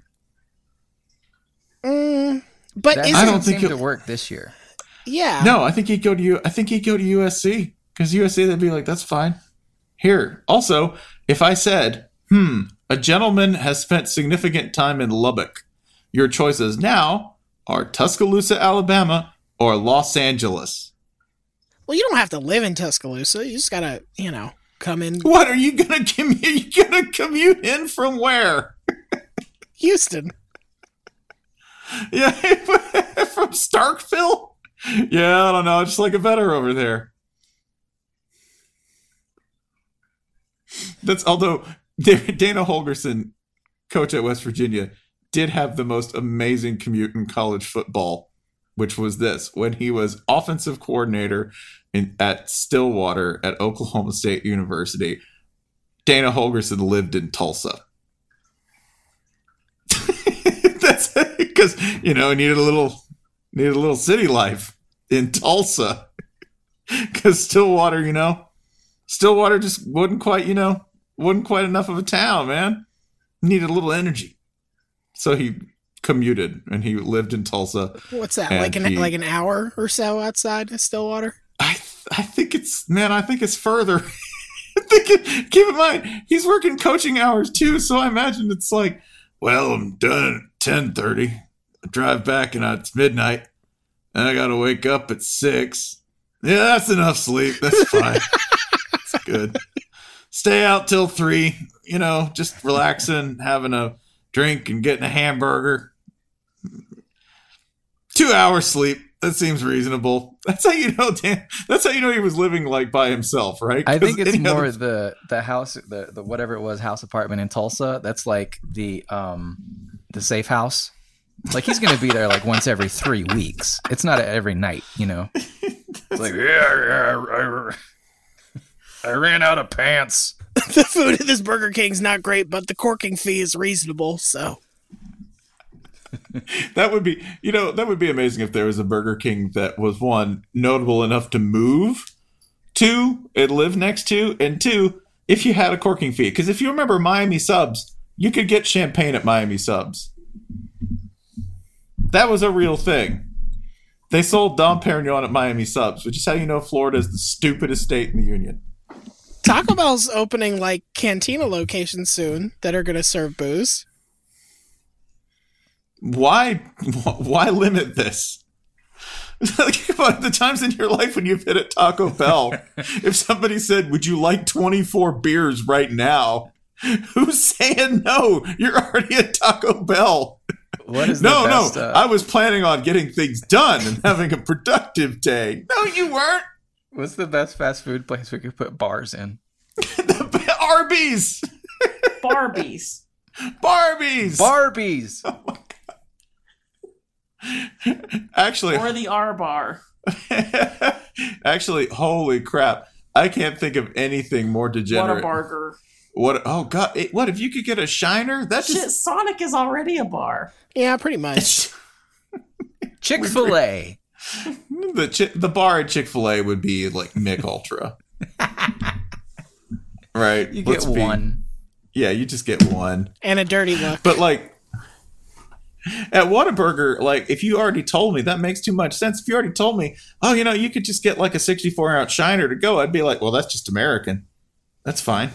Speaker 4: Mm, but
Speaker 3: That
Speaker 4: is
Speaker 1: I
Speaker 3: doesn't
Speaker 1: don't think
Speaker 3: seem
Speaker 1: he'll-
Speaker 3: to work this year.
Speaker 4: yeah.
Speaker 1: No, I think he'd go to U. I think he'd go to U S C because U S C they'd be like, that's fine. Here, also, if I said, hmm, a gentleman has spent significant time in Lubbock, your choices now are Tuscaloosa, Alabama, or Los Angeles.
Speaker 4: Well, you don't have to live in Tuscaloosa. You just gotta, you know, come in
Speaker 1: What are you gonna commute? You gonna commute in from where?
Speaker 4: Houston.
Speaker 1: Yeah, from Starkville. Yeah, I don't know. I just like it better over there. That's although Dana Holgerson, coach at West Virginia, did have the most amazing commute in college football, which was this: when he was offensive coordinator in, at Stillwater at Oklahoma State University, Dana Holgerson lived in Tulsa. That's because you know he needed a little needed a little city life in Tulsa because Stillwater, you know, Stillwater just wasn't quite, you know, wasn't quite enough of a town, man. Needed a little energy. So he commuted and he lived in Tulsa.
Speaker 4: What's that?
Speaker 1: And
Speaker 4: Like an
Speaker 1: he-
Speaker 4: like an hour or so outside of Stillwater?
Speaker 1: I th- I think it's, man, I think it's further. I think it, keep in mind, he's working coaching hours too, so I imagine it's like, well, I'm done at ten thirty. I drive back and it's midnight. And I got to wake up at six. Yeah, that's enough sleep. That's fine. That's good. Stay out till three, you know, just relaxing, having a drink and getting a hamburger. Two hours sleep. That seems reasonable. That's how you know, Dan. That's how you know he was living like by himself, right?
Speaker 3: I
Speaker 1: 'Cause
Speaker 3: think it's
Speaker 1: any
Speaker 3: more
Speaker 1: other-
Speaker 3: the the house, the, the whatever it was, house apartment in Tulsa. That's like the um the safe house. Like he's gonna be there like once every three weeks. It's not every night, you know. It's like yeah, yeah, I, I ran out of pants.
Speaker 4: The food at this Burger King's not great, but the corking fee is reasonable, so
Speaker 1: That would be, you know, that would be amazing if there was a Burger King that was one, notable enough to move to and live next to, and two, if you had a corking fee. Because if you remember Miami Subs, you could get champagne at Miami Subs. That was a real thing. They sold Dom Perignon at Miami Subs, which is how you know Florida is the stupidest state in the union.
Speaker 4: Taco Bell's opening like cantina locations soon that are going to serve booze.
Speaker 1: Why? Why limit this? Come on, the times in your life when you've hit at Taco Bell, if somebody said, "Would you like twenty-four beers right now?" Who's saying no? You're already at Taco Bell.
Speaker 3: What is
Speaker 1: no,
Speaker 3: the best,
Speaker 1: no.
Speaker 3: uh,
Speaker 1: I was planning on getting things done and having a productive day. No, you weren't.
Speaker 3: What's the best fast food place we could put bars in?
Speaker 1: The Arby's.
Speaker 2: Barbies.
Speaker 1: Barbies.
Speaker 3: Barbies.
Speaker 1: Oh my god. Actually,
Speaker 2: Or the R bar.
Speaker 1: actually, holy crap! I can't think of anything more degenerate.
Speaker 2: Whataburger.
Speaker 1: What? Oh god! It, what if you could get a Shiner? That's
Speaker 2: Shit,
Speaker 1: just
Speaker 2: Sonic is already a bar.
Speaker 4: Yeah, pretty much.
Speaker 3: Chick-fil-A.
Speaker 1: the chi- the bar at Chick-fil-A would be like Mick Ultra, right?
Speaker 3: You get
Speaker 1: Let's be-
Speaker 3: one.
Speaker 1: Yeah, you just get one.
Speaker 4: And a dirty look.
Speaker 1: But like at Whataburger, like if you already told me, that makes too much sense. If you already told me, oh, you know, you could just get like a sixty-four ounce Shiner to go, I'd be like, well, that's just American. That's fine.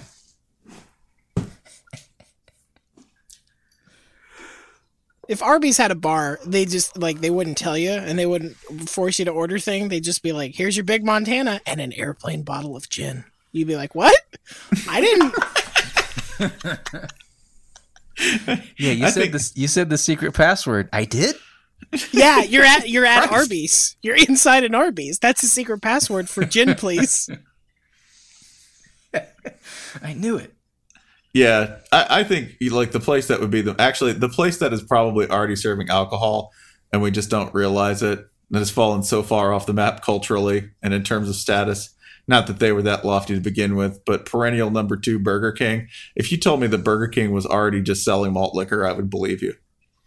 Speaker 4: If Arby's had a bar, they just like they wouldn't tell you and they wouldn't force you to order thing. They'd just be like, "Here's your big Montana and an airplane bottle of gin." You'd be like, "What? I didn't."
Speaker 3: Yeah, you
Speaker 1: I
Speaker 3: said
Speaker 1: think-
Speaker 3: this. You said the secret password. I did.
Speaker 4: Yeah, you're at you're at
Speaker 1: Christ.
Speaker 4: Arby's. You're inside an Arby's. That's the secret password for gin, please.
Speaker 3: I knew it.
Speaker 1: Yeah, I, I think like the place that would be the actually the place that is probably already serving alcohol, and we just don't realize it. That has fallen so far off the map culturally and in terms of status. Not that they were that lofty to begin with, but perennial number two, Burger King. If you told me that Burger King was already just selling malt liquor, I would believe you.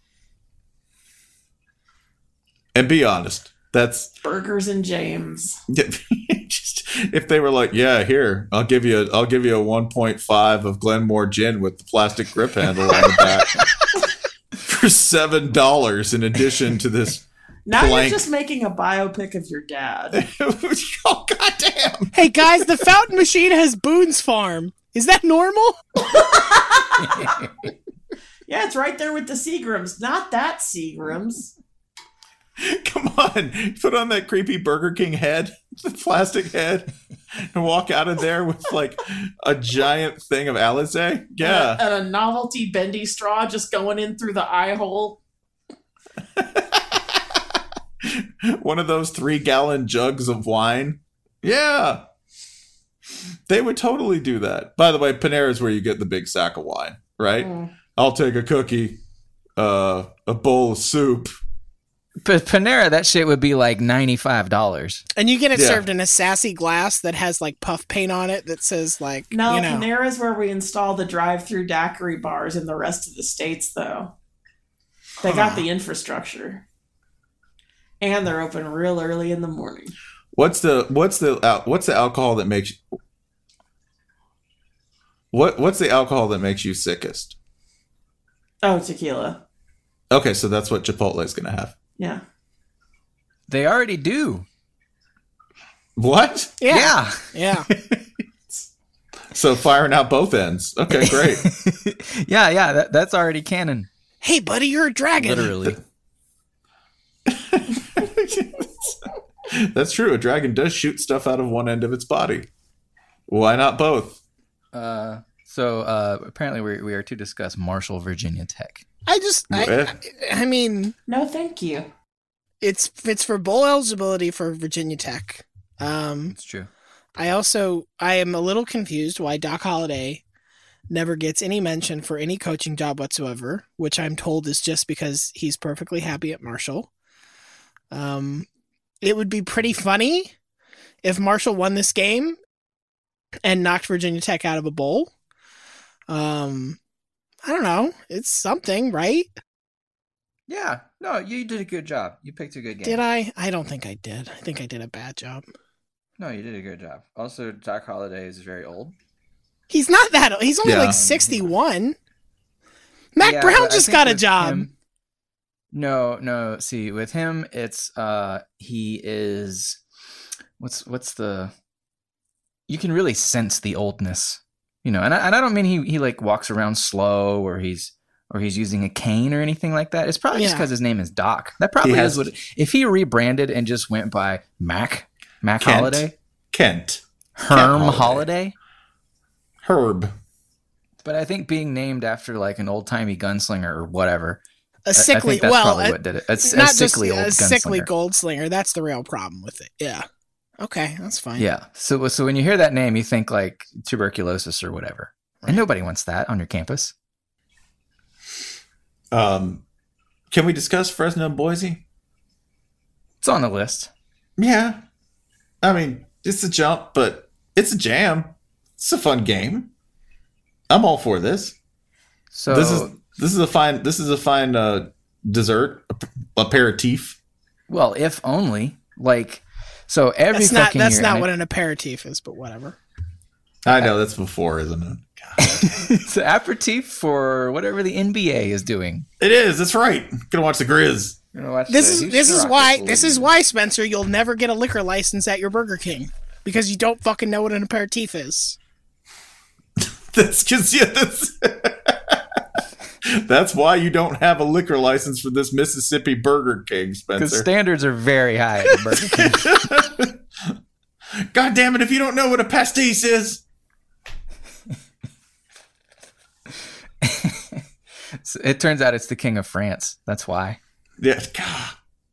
Speaker 1: And be honest, that's
Speaker 2: Burgers and James.
Speaker 1: just if they were like, yeah, here, I'll give you a, I'll give you a one point five of Glenmore gin with the plastic grip handle on the back for seven dollars in addition to this.
Speaker 2: Now
Speaker 1: Blank.
Speaker 2: you're just making a biopic of your dad.
Speaker 1: Oh goddamn!
Speaker 4: Hey guys, the fountain machine has Boone's Farm. Is that normal?
Speaker 2: Yeah, it's right there with the Seagrams. Not that Seagrams.
Speaker 1: Come on, put on that creepy Burger King head, the plastic head, and walk out of there with like a giant thing of Alizé. Yeah.
Speaker 2: And a, and a novelty bendy straw just going in through the eye hole.
Speaker 1: One of those three gallon jugs of wine. Yeah. They would totally do that. By the way, Panera is where you get the big sack of wine, right?
Speaker 2: Mm.
Speaker 1: I'll take a cookie, uh, a bowl of soup.
Speaker 3: But Panera, that shit would be like ninety-five dollars.
Speaker 4: And you get it
Speaker 1: Yeah.
Speaker 4: served in a sassy glass that has like puff paint on it that says like,
Speaker 2: No,
Speaker 4: you know.
Speaker 2: Panera's where we install the drive-through daiquiri bars in the rest of the states, though. They got the infrastructure. And they're open real early in the morning.
Speaker 1: What's the what's the al- what's the alcohol that makes what what's the alcohol that makes you sickest?
Speaker 2: Oh, tequila.
Speaker 1: Okay, so that's what Chipotle is going to have.
Speaker 2: Yeah.
Speaker 3: They already do.
Speaker 1: What?
Speaker 4: Yeah. Yeah.
Speaker 1: So firing out both ends. Okay, great.
Speaker 3: yeah, yeah. That, that's already canon.
Speaker 4: Hey, buddy, you're a dragon.
Speaker 3: Literally.
Speaker 1: That's true. A dragon does shoot stuff out of one end of its body. Why not both?
Speaker 3: Uh, so uh, apparently we we are to discuss Marshall, Virginia Tech.
Speaker 4: I just, I,
Speaker 1: Eh.
Speaker 4: I, I mean,
Speaker 2: No, thank you.
Speaker 4: it's it's for bowl eligibility for Virginia Tech. Um,
Speaker 3: It's true.
Speaker 4: I also, I am a little confused why Doc Holliday never gets any mention for any coaching job whatsoever, which I'm told is just because he's perfectly happy at Marshall. Um, it would be pretty funny if Marshall won this game and knocked Virginia Tech out of a bowl. Um, I don't know. It's something, right?
Speaker 3: Yeah. No, you did a good job. You picked a good game.
Speaker 4: Did I? I don't think I did. I think I did a bad job.
Speaker 3: No, you did a good job. Also, Doc Holliday is very old.
Speaker 4: He's not that old. He's only
Speaker 1: Yeah.
Speaker 4: like sixty-one. Mac
Speaker 3: Yeah,
Speaker 4: Brown
Speaker 3: but I
Speaker 4: just
Speaker 3: think
Speaker 4: got a
Speaker 3: with
Speaker 4: job.
Speaker 3: him- No, no. See, with him, it's uh, he is. What's what's the? You can really sense the oldness, you know. And I, and I don't mean he he like walks around slow or he's or he's using a cane or anything like that. It's probably just
Speaker 4: Yeah.
Speaker 3: because his name is Doc. That probably
Speaker 1: He has-
Speaker 3: is what. If he rebranded and just went by Mac Mac
Speaker 1: Kent.
Speaker 3: Holiday,
Speaker 1: Kent.
Speaker 3: Herm
Speaker 1: Holiday.
Speaker 3: Holiday.
Speaker 1: Herb.
Speaker 3: But I think being named after like an old timey gunslinger or whatever.
Speaker 4: A
Speaker 3: I-
Speaker 4: sickly,
Speaker 3: I think that's
Speaker 4: well,
Speaker 3: probably
Speaker 4: a-
Speaker 3: what did it. A, a
Speaker 4: not
Speaker 3: sickly
Speaker 4: just
Speaker 3: old
Speaker 4: a sickly
Speaker 3: gunslinger.
Speaker 4: gold slinger. That's the real problem with it. Yeah. Okay, that's fine.
Speaker 3: Yeah. So so when you hear that name, you think like tuberculosis or whatever, and nobody wants that on your campus.
Speaker 1: Um, can we discuss Fresno and Boise?
Speaker 3: It's on the list.
Speaker 1: Yeah. I mean, it's a jump, but it's a jam. It's a fun game. I'm all for this.
Speaker 3: So
Speaker 1: this is this is a fine this is a fine uh, dessert ap- aperitif.
Speaker 3: well, if only like so every
Speaker 4: That's not
Speaker 3: fucking
Speaker 4: that's
Speaker 3: year.
Speaker 4: not
Speaker 3: and
Speaker 4: what an aperitif is, but whatever.
Speaker 1: I know that's before, isn't it?
Speaker 3: it- it's an aperitif for whatever the N B A is doing.
Speaker 1: It is. That's right. Gonna watch the Grizz.
Speaker 3: You're gonna watch
Speaker 4: This
Speaker 3: the
Speaker 4: is
Speaker 3: Houston
Speaker 4: this is
Speaker 3: Rockets
Speaker 4: why
Speaker 3: lose.
Speaker 4: this is why Spencer, you'll never get a liquor license at your Burger King because you don't fucking know what an aperitif is.
Speaker 1: That's because yeah, that's that's why you don't have a liquor license for this Mississippi Burger King,
Speaker 3: because
Speaker 1: Spencer.
Speaker 3: standards are very high at the Burger King.
Speaker 1: God damn it! If you don't know what a pastis is,
Speaker 3: So it turns out it's the King of France. That's why.
Speaker 1: yeah, God,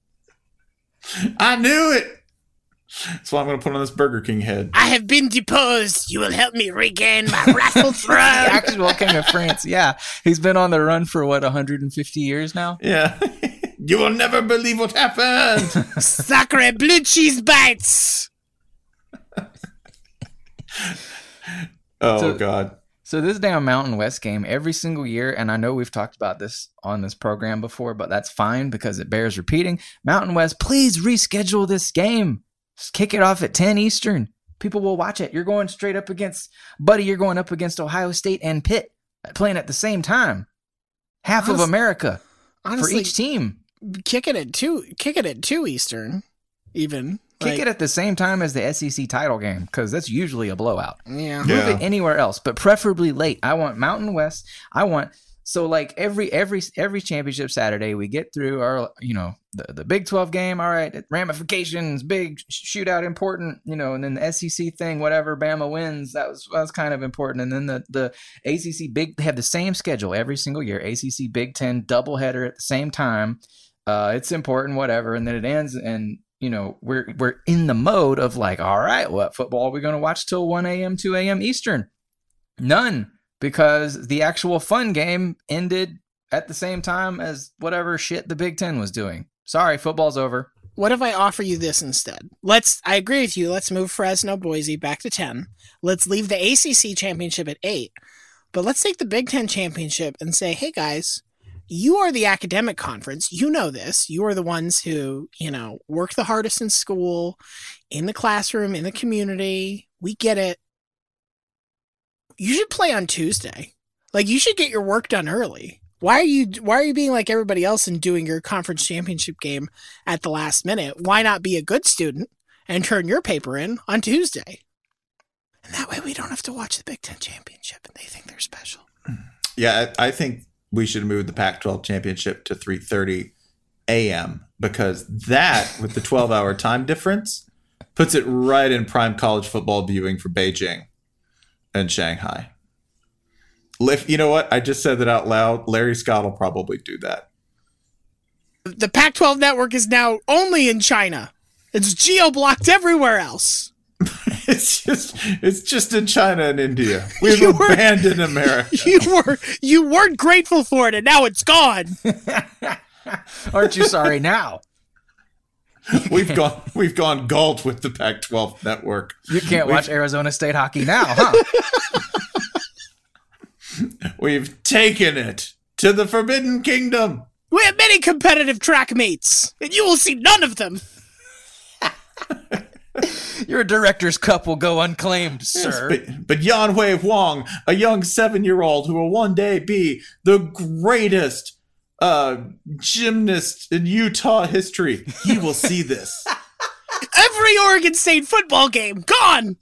Speaker 1: I knew it. That's why I'm gonna put on this Burger King head.
Speaker 4: I have been deposed. You will help me regain my rightful
Speaker 3: The
Speaker 4: throne.
Speaker 3: actual King of France. Yeah, he's been on the run for what one hundred fifty years now.
Speaker 1: Yeah, you will never believe what happened.
Speaker 4: Sacre blue cheese bites.
Speaker 1: Oh
Speaker 3: So-
Speaker 1: God.
Speaker 3: So this damn Mountain West game every single year, and I know we've talked about this on this program before, but that's fine because it bears repeating. Mountain West, please reschedule this game. Just kick it off at ten Eastern. People will watch it. You're going straight up against, buddy, you're going up against Ohio State and Pitt playing at the same time. Half
Speaker 4: Honest-
Speaker 3: of America for
Speaker 4: Honestly,
Speaker 3: each team.
Speaker 4: kick it at two. Kick it at two Eastern, even.
Speaker 3: Kick
Speaker 4: Like,
Speaker 3: it at the same time as the S E C title game because that's usually a blowout.
Speaker 4: Yeah.
Speaker 3: Move
Speaker 1: Yeah.
Speaker 3: it anywhere else, but preferably late. I want Mountain West. I want so like every every every championship Saturday we get through our you know the the Big twelve game. All right, ramifications, big shootout, important. You know, and then the S E C thing, whatever. Bama wins. That was that was kind of important. And then the the A C C Big they have the same schedule every single year. A C C Big Ten doubleheader at the same time. Uh, it's important, whatever. And then it ends and. You know, we're we're in the mode of like, all right, what football are we going to watch till one a.m., two a.m. Eastern? None, because the actual fun game ended at the same time as whatever shit the Big Ten was doing. Sorry, football's over.
Speaker 4: What if I offer you this instead? Let's. I agree with you. Let's move Fresno Boise back to ten. Let's leave the A C C championship at eight. But let's take the Big Ten championship and say, hey guys, you are the academic conference. You know this. You are the ones who, you know, work the hardest in school, in the classroom, in the community. We get it. You should play on Tuesday. Like, you should get your work done early. Why are you why are you being like everybody else and doing your conference championship game at the last minute? Why not be a good student and turn your paper in on Tuesday? And that way we don't have to watch the Big Ten championship and they think they're special.
Speaker 1: Yeah, I, I think we should move the Pac twelve championship to three thirty a.m. because that, with the twelve-hour time difference, puts it right in prime college football viewing for Beijing and Shanghai. If, you know what? I just said that out loud. Larry Scott will probably do that.
Speaker 4: The Pac twelve network is now only in China. It's geo-blocked everywhere else.
Speaker 1: It's just it's just in China and India. We've
Speaker 4: You were-
Speaker 1: abandoned America.
Speaker 4: You were you weren't grateful for it and now it's gone.
Speaker 3: Aren't you sorry now?
Speaker 1: We've gone we've gone galt with the Pac twelve network.
Speaker 3: You can't watch Arizona State hockey now, huh?
Speaker 1: We've taken it to the Forbidden Kingdom.
Speaker 4: We have many competitive track meets, and you will see none of them.
Speaker 3: Your director's cup will go unclaimed,
Speaker 1: Yes,
Speaker 3: sir.
Speaker 1: but, but Yan Hui Huang, a young seven-year-old who will one day be the greatest uh, gymnast in Utah history. He will see this.
Speaker 4: Every Oregon State football game gone.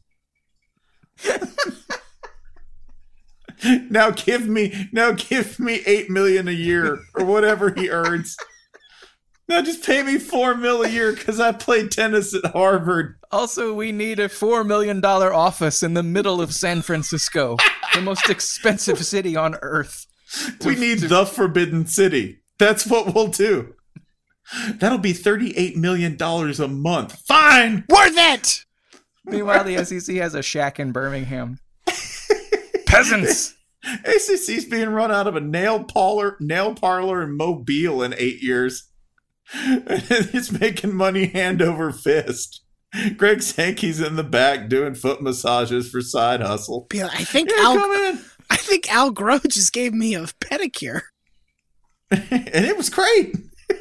Speaker 1: Now give me, now give me eight million a year or whatever he earns. Now just pay me four mil a year because I played tennis at Harvard.
Speaker 3: Also, we need a four million dollars office in the middle of San Francisco, the most expensive city on earth.
Speaker 1: We need the Forbidden City. That's what we'll do. That'll be thirty-eight million dollars a month. Fine!
Speaker 4: Worth it!
Speaker 3: Meanwhile, the S E C has a shack in Birmingham. Peasants!
Speaker 1: A C C's being run out of a nail parlor, nail parlor in Mobile in eight years. It's making money hand over fist. Greg Sankey's in the back doing foot massages for side hustle.
Speaker 4: I think
Speaker 1: Yeah,
Speaker 4: Al,
Speaker 1: come in.
Speaker 4: I think Al Groh just gave me a pedicure.
Speaker 1: And it was great.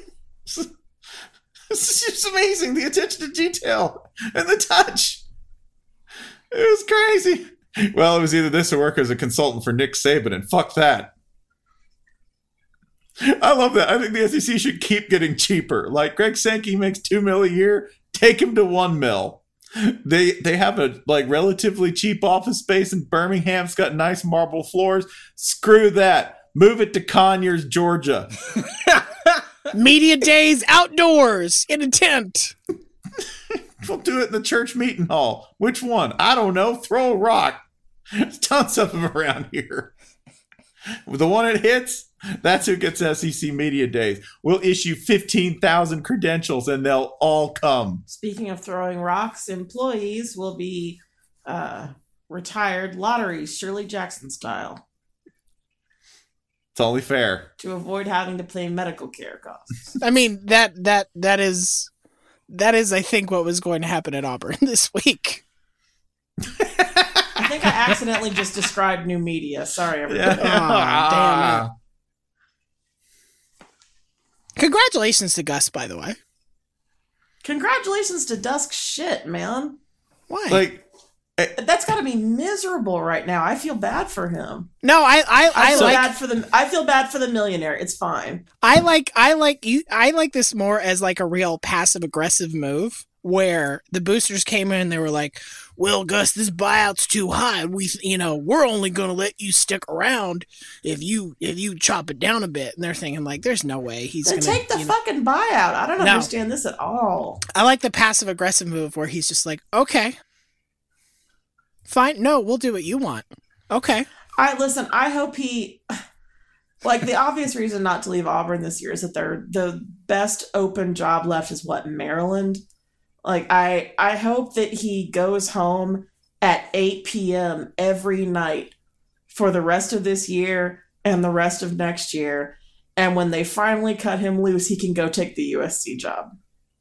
Speaker 1: It's just amazing. The attention to detail and the touch. It was crazy. Well, it was either this or work as a consultant for Nick Saban, and fuck that. I love that. I think the S E C should keep getting cheaper. Like Greg Sankey makes two mil a year, take him to one mil. They they have a like relatively cheap office space in Birmingham. It's got nice marble floors. Screw that. Move it to Conyers, Georgia.
Speaker 4: Media days outdoors in a tent.
Speaker 1: We'll do it in the church meeting hall. Which one? I don't know. Throw a rock. There's tons of them around here. The one it hits, that's who gets S E C Media Days. We'll issue fifteen thousand credentials and they'll all come.
Speaker 2: Speaking of throwing rocks, employees will be uh, retired lotteries, Shirley Jackson style,
Speaker 1: It's only fair.
Speaker 2: to avoid having to pay medical care costs.
Speaker 4: I mean, that that that is that is I think what was going to happen at Auburn this week.
Speaker 2: I think I accidentally just described new media. Sorry, everybody.
Speaker 4: Aw, damn it. Congratulations to Gus, by the way.
Speaker 2: Congratulations to Dusk shit, man.
Speaker 4: Why?
Speaker 1: Like,
Speaker 2: That's got to be miserable right now. I feel bad for him.
Speaker 4: no, I I,
Speaker 2: I,
Speaker 4: I
Speaker 2: feel
Speaker 4: like
Speaker 2: bad for the. I feel bad for the millionaire. It's fine.
Speaker 4: I like I like you I like this more as like a real passive aggressive move where the boosters came in and they were like, "Well, Gus, this buyout's too high. We you know, we're only going to let you stick around if you if you chop it down a bit." And they're thinking like, "There's no way he's
Speaker 2: Then
Speaker 4: going to
Speaker 2: take the
Speaker 4: you know.
Speaker 2: fucking buyout. I don't
Speaker 4: No.
Speaker 2: understand this at all.
Speaker 4: I like the passive aggressive move where he's just like, "Okay. Fine. No, we'll do what you want." Okay.
Speaker 2: I listen. I hope he. Like the obvious reason not to leave Auburn this year is that they're the best open job left is what, in Maryland. Like I, I hope that he goes home at eight p.m. every night for the rest of this year and the rest of next year. And when they finally cut him loose, he can go take the U S C job.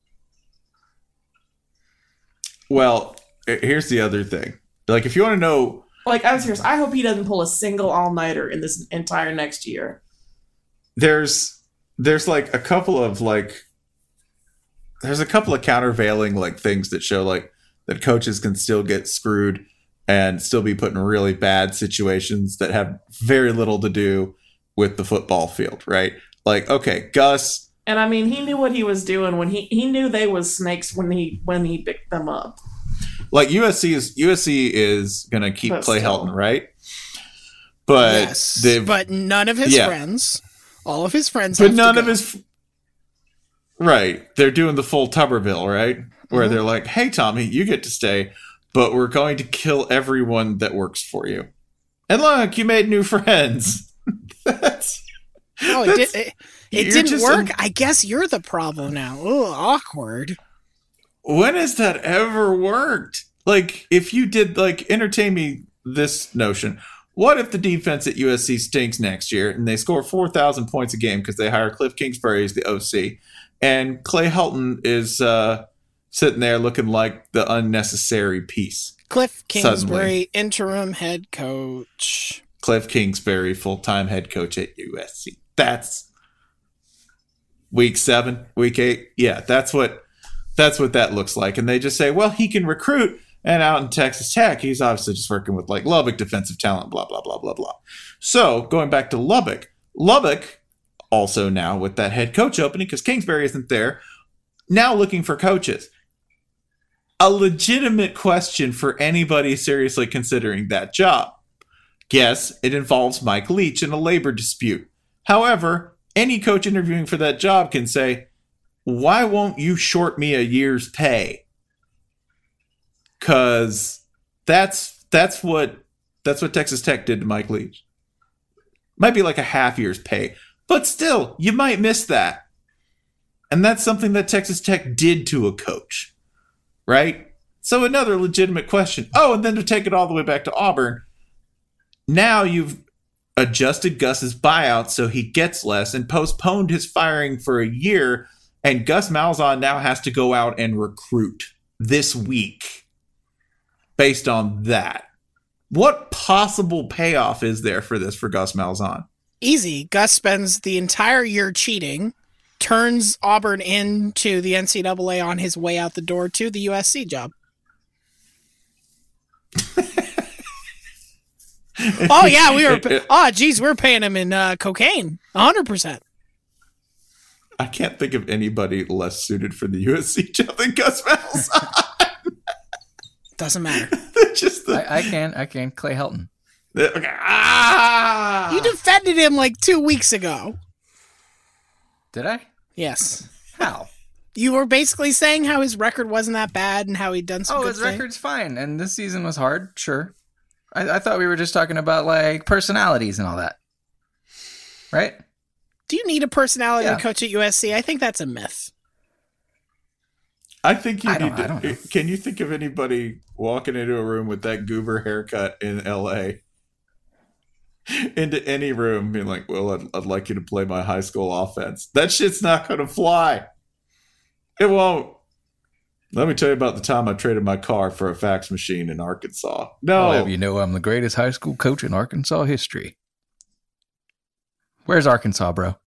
Speaker 1: well, here's the other thing. Like, if you want to know,
Speaker 2: Like, I'm serious. I hope he doesn't pull a single all-nighter in this entire next year.
Speaker 1: there's there's like a couple of like there's a couple of countervailing like things that show like that coaches can still get screwed and still be put in really bad situations that have very little to do with the football field, right? Like, okay, Gus,
Speaker 2: And I mean, he knew what he was doing when he he knew they was snakes when he when he picked them up.
Speaker 1: like U S C is U S C is gonna keep
Speaker 2: But
Speaker 1: Clay
Speaker 2: still.
Speaker 1: Helton, right? But
Speaker 4: yes.
Speaker 1: they've
Speaker 4: But none of his
Speaker 1: Yeah.
Speaker 4: friends, all of his friends
Speaker 1: but
Speaker 4: have to
Speaker 1: none of
Speaker 4: go.
Speaker 1: his right. They're doing the full Tuberville, right? Where
Speaker 4: Mhm.
Speaker 1: they're like, "Hey, Tommy, you get to stay, but we're going to kill everyone that works for you." And look, you made new friends. That's
Speaker 4: Oh, it,
Speaker 1: that's-
Speaker 4: did, it, it
Speaker 1: you're
Speaker 4: didn't
Speaker 1: just
Speaker 4: work.
Speaker 1: an-
Speaker 4: I guess you're the problem now. Oh, awkward.
Speaker 1: when has that ever worked? Like, if you did, like, entertain me this notion. What if the defense at U S C stinks next year and they score four thousand points a game because they hire Cliff Kingsbury as the O C and Clay Helton is uh, sitting there looking like the unnecessary piece?
Speaker 4: Cliff Kingsbury,
Speaker 1: Suddenly.
Speaker 4: interim head coach.
Speaker 1: Cliff Kingsbury, full-time head coach at U S C. That's week seven, week eight. Yeah, that's what that's what that looks like. And they just say, well, he can recruit. And out in Texas Tech, he's obviously just working with like Lubbock defensive talent, blah, blah, blah, blah, blah. So going back to Lubbock, Lubbock also now with that head coach opening, because Kingsbury isn't there, now looking for coaches. A legitimate question for anybody seriously considering that job. Yes, it involves Mike Leach in a labor dispute. However, any coach interviewing for that job can say, why won't you short me a year's pay? Because that's that's what that's what Texas Tech did to Mike Leach. Might be like a half year's pay, but still, you might miss that. And that's something that Texas Tech did to a coach, right? So another legitimate question. Oh, and then to take it all the way back to Auburn, now you've adjusted Gus's buyout so he gets less and postponed his firing for a year, and Gus Malzahn now has to go out and recruit this week based on that. What possible payoff is there for this for Gus Malzahn?
Speaker 4: Easy. Gus spends the entire year cheating, turns Auburn into the N C double A on his way out the door to the U S C job. Oh, yeah, we were. Oh, geez, we're paying him in uh, cocaine. one hundred percent.
Speaker 1: I can't think of anybody less suited for the U S C job than Gus Malzahn.
Speaker 4: Doesn't matter.
Speaker 1: Just the,
Speaker 3: I, I can, I can. Clay Helton.
Speaker 1: the, okay. ah!
Speaker 4: You defended him like two weeks ago.
Speaker 3: Did I?
Speaker 4: Yes.
Speaker 3: How?
Speaker 4: You were basically saying how his record wasn't that bad and how he'd done some
Speaker 3: Oh,
Speaker 4: good
Speaker 3: his
Speaker 4: things.
Speaker 3: record's fine, and this season was hard. Sure. I, I thought we were just talking about like personalities and all that, right?
Speaker 4: Do you need a personality
Speaker 3: Yeah.
Speaker 4: to coach at U S C? I think that's a myth.
Speaker 1: I think you
Speaker 3: I don't-
Speaker 1: need
Speaker 3: I don't
Speaker 1: to.
Speaker 3: know.
Speaker 1: Can you think of anybody walking into a room with that goober haircut in L A? Into any room, being like, "Well, I'd, I'd like you to play my high school offense." That shit's not going to fly. It won't. Let me tell you about the time I traded my car for a fax machine in Arkansas. No,
Speaker 3: I'll have you know I'm the greatest high school coach in Arkansas history. Where's Arkansas, bro?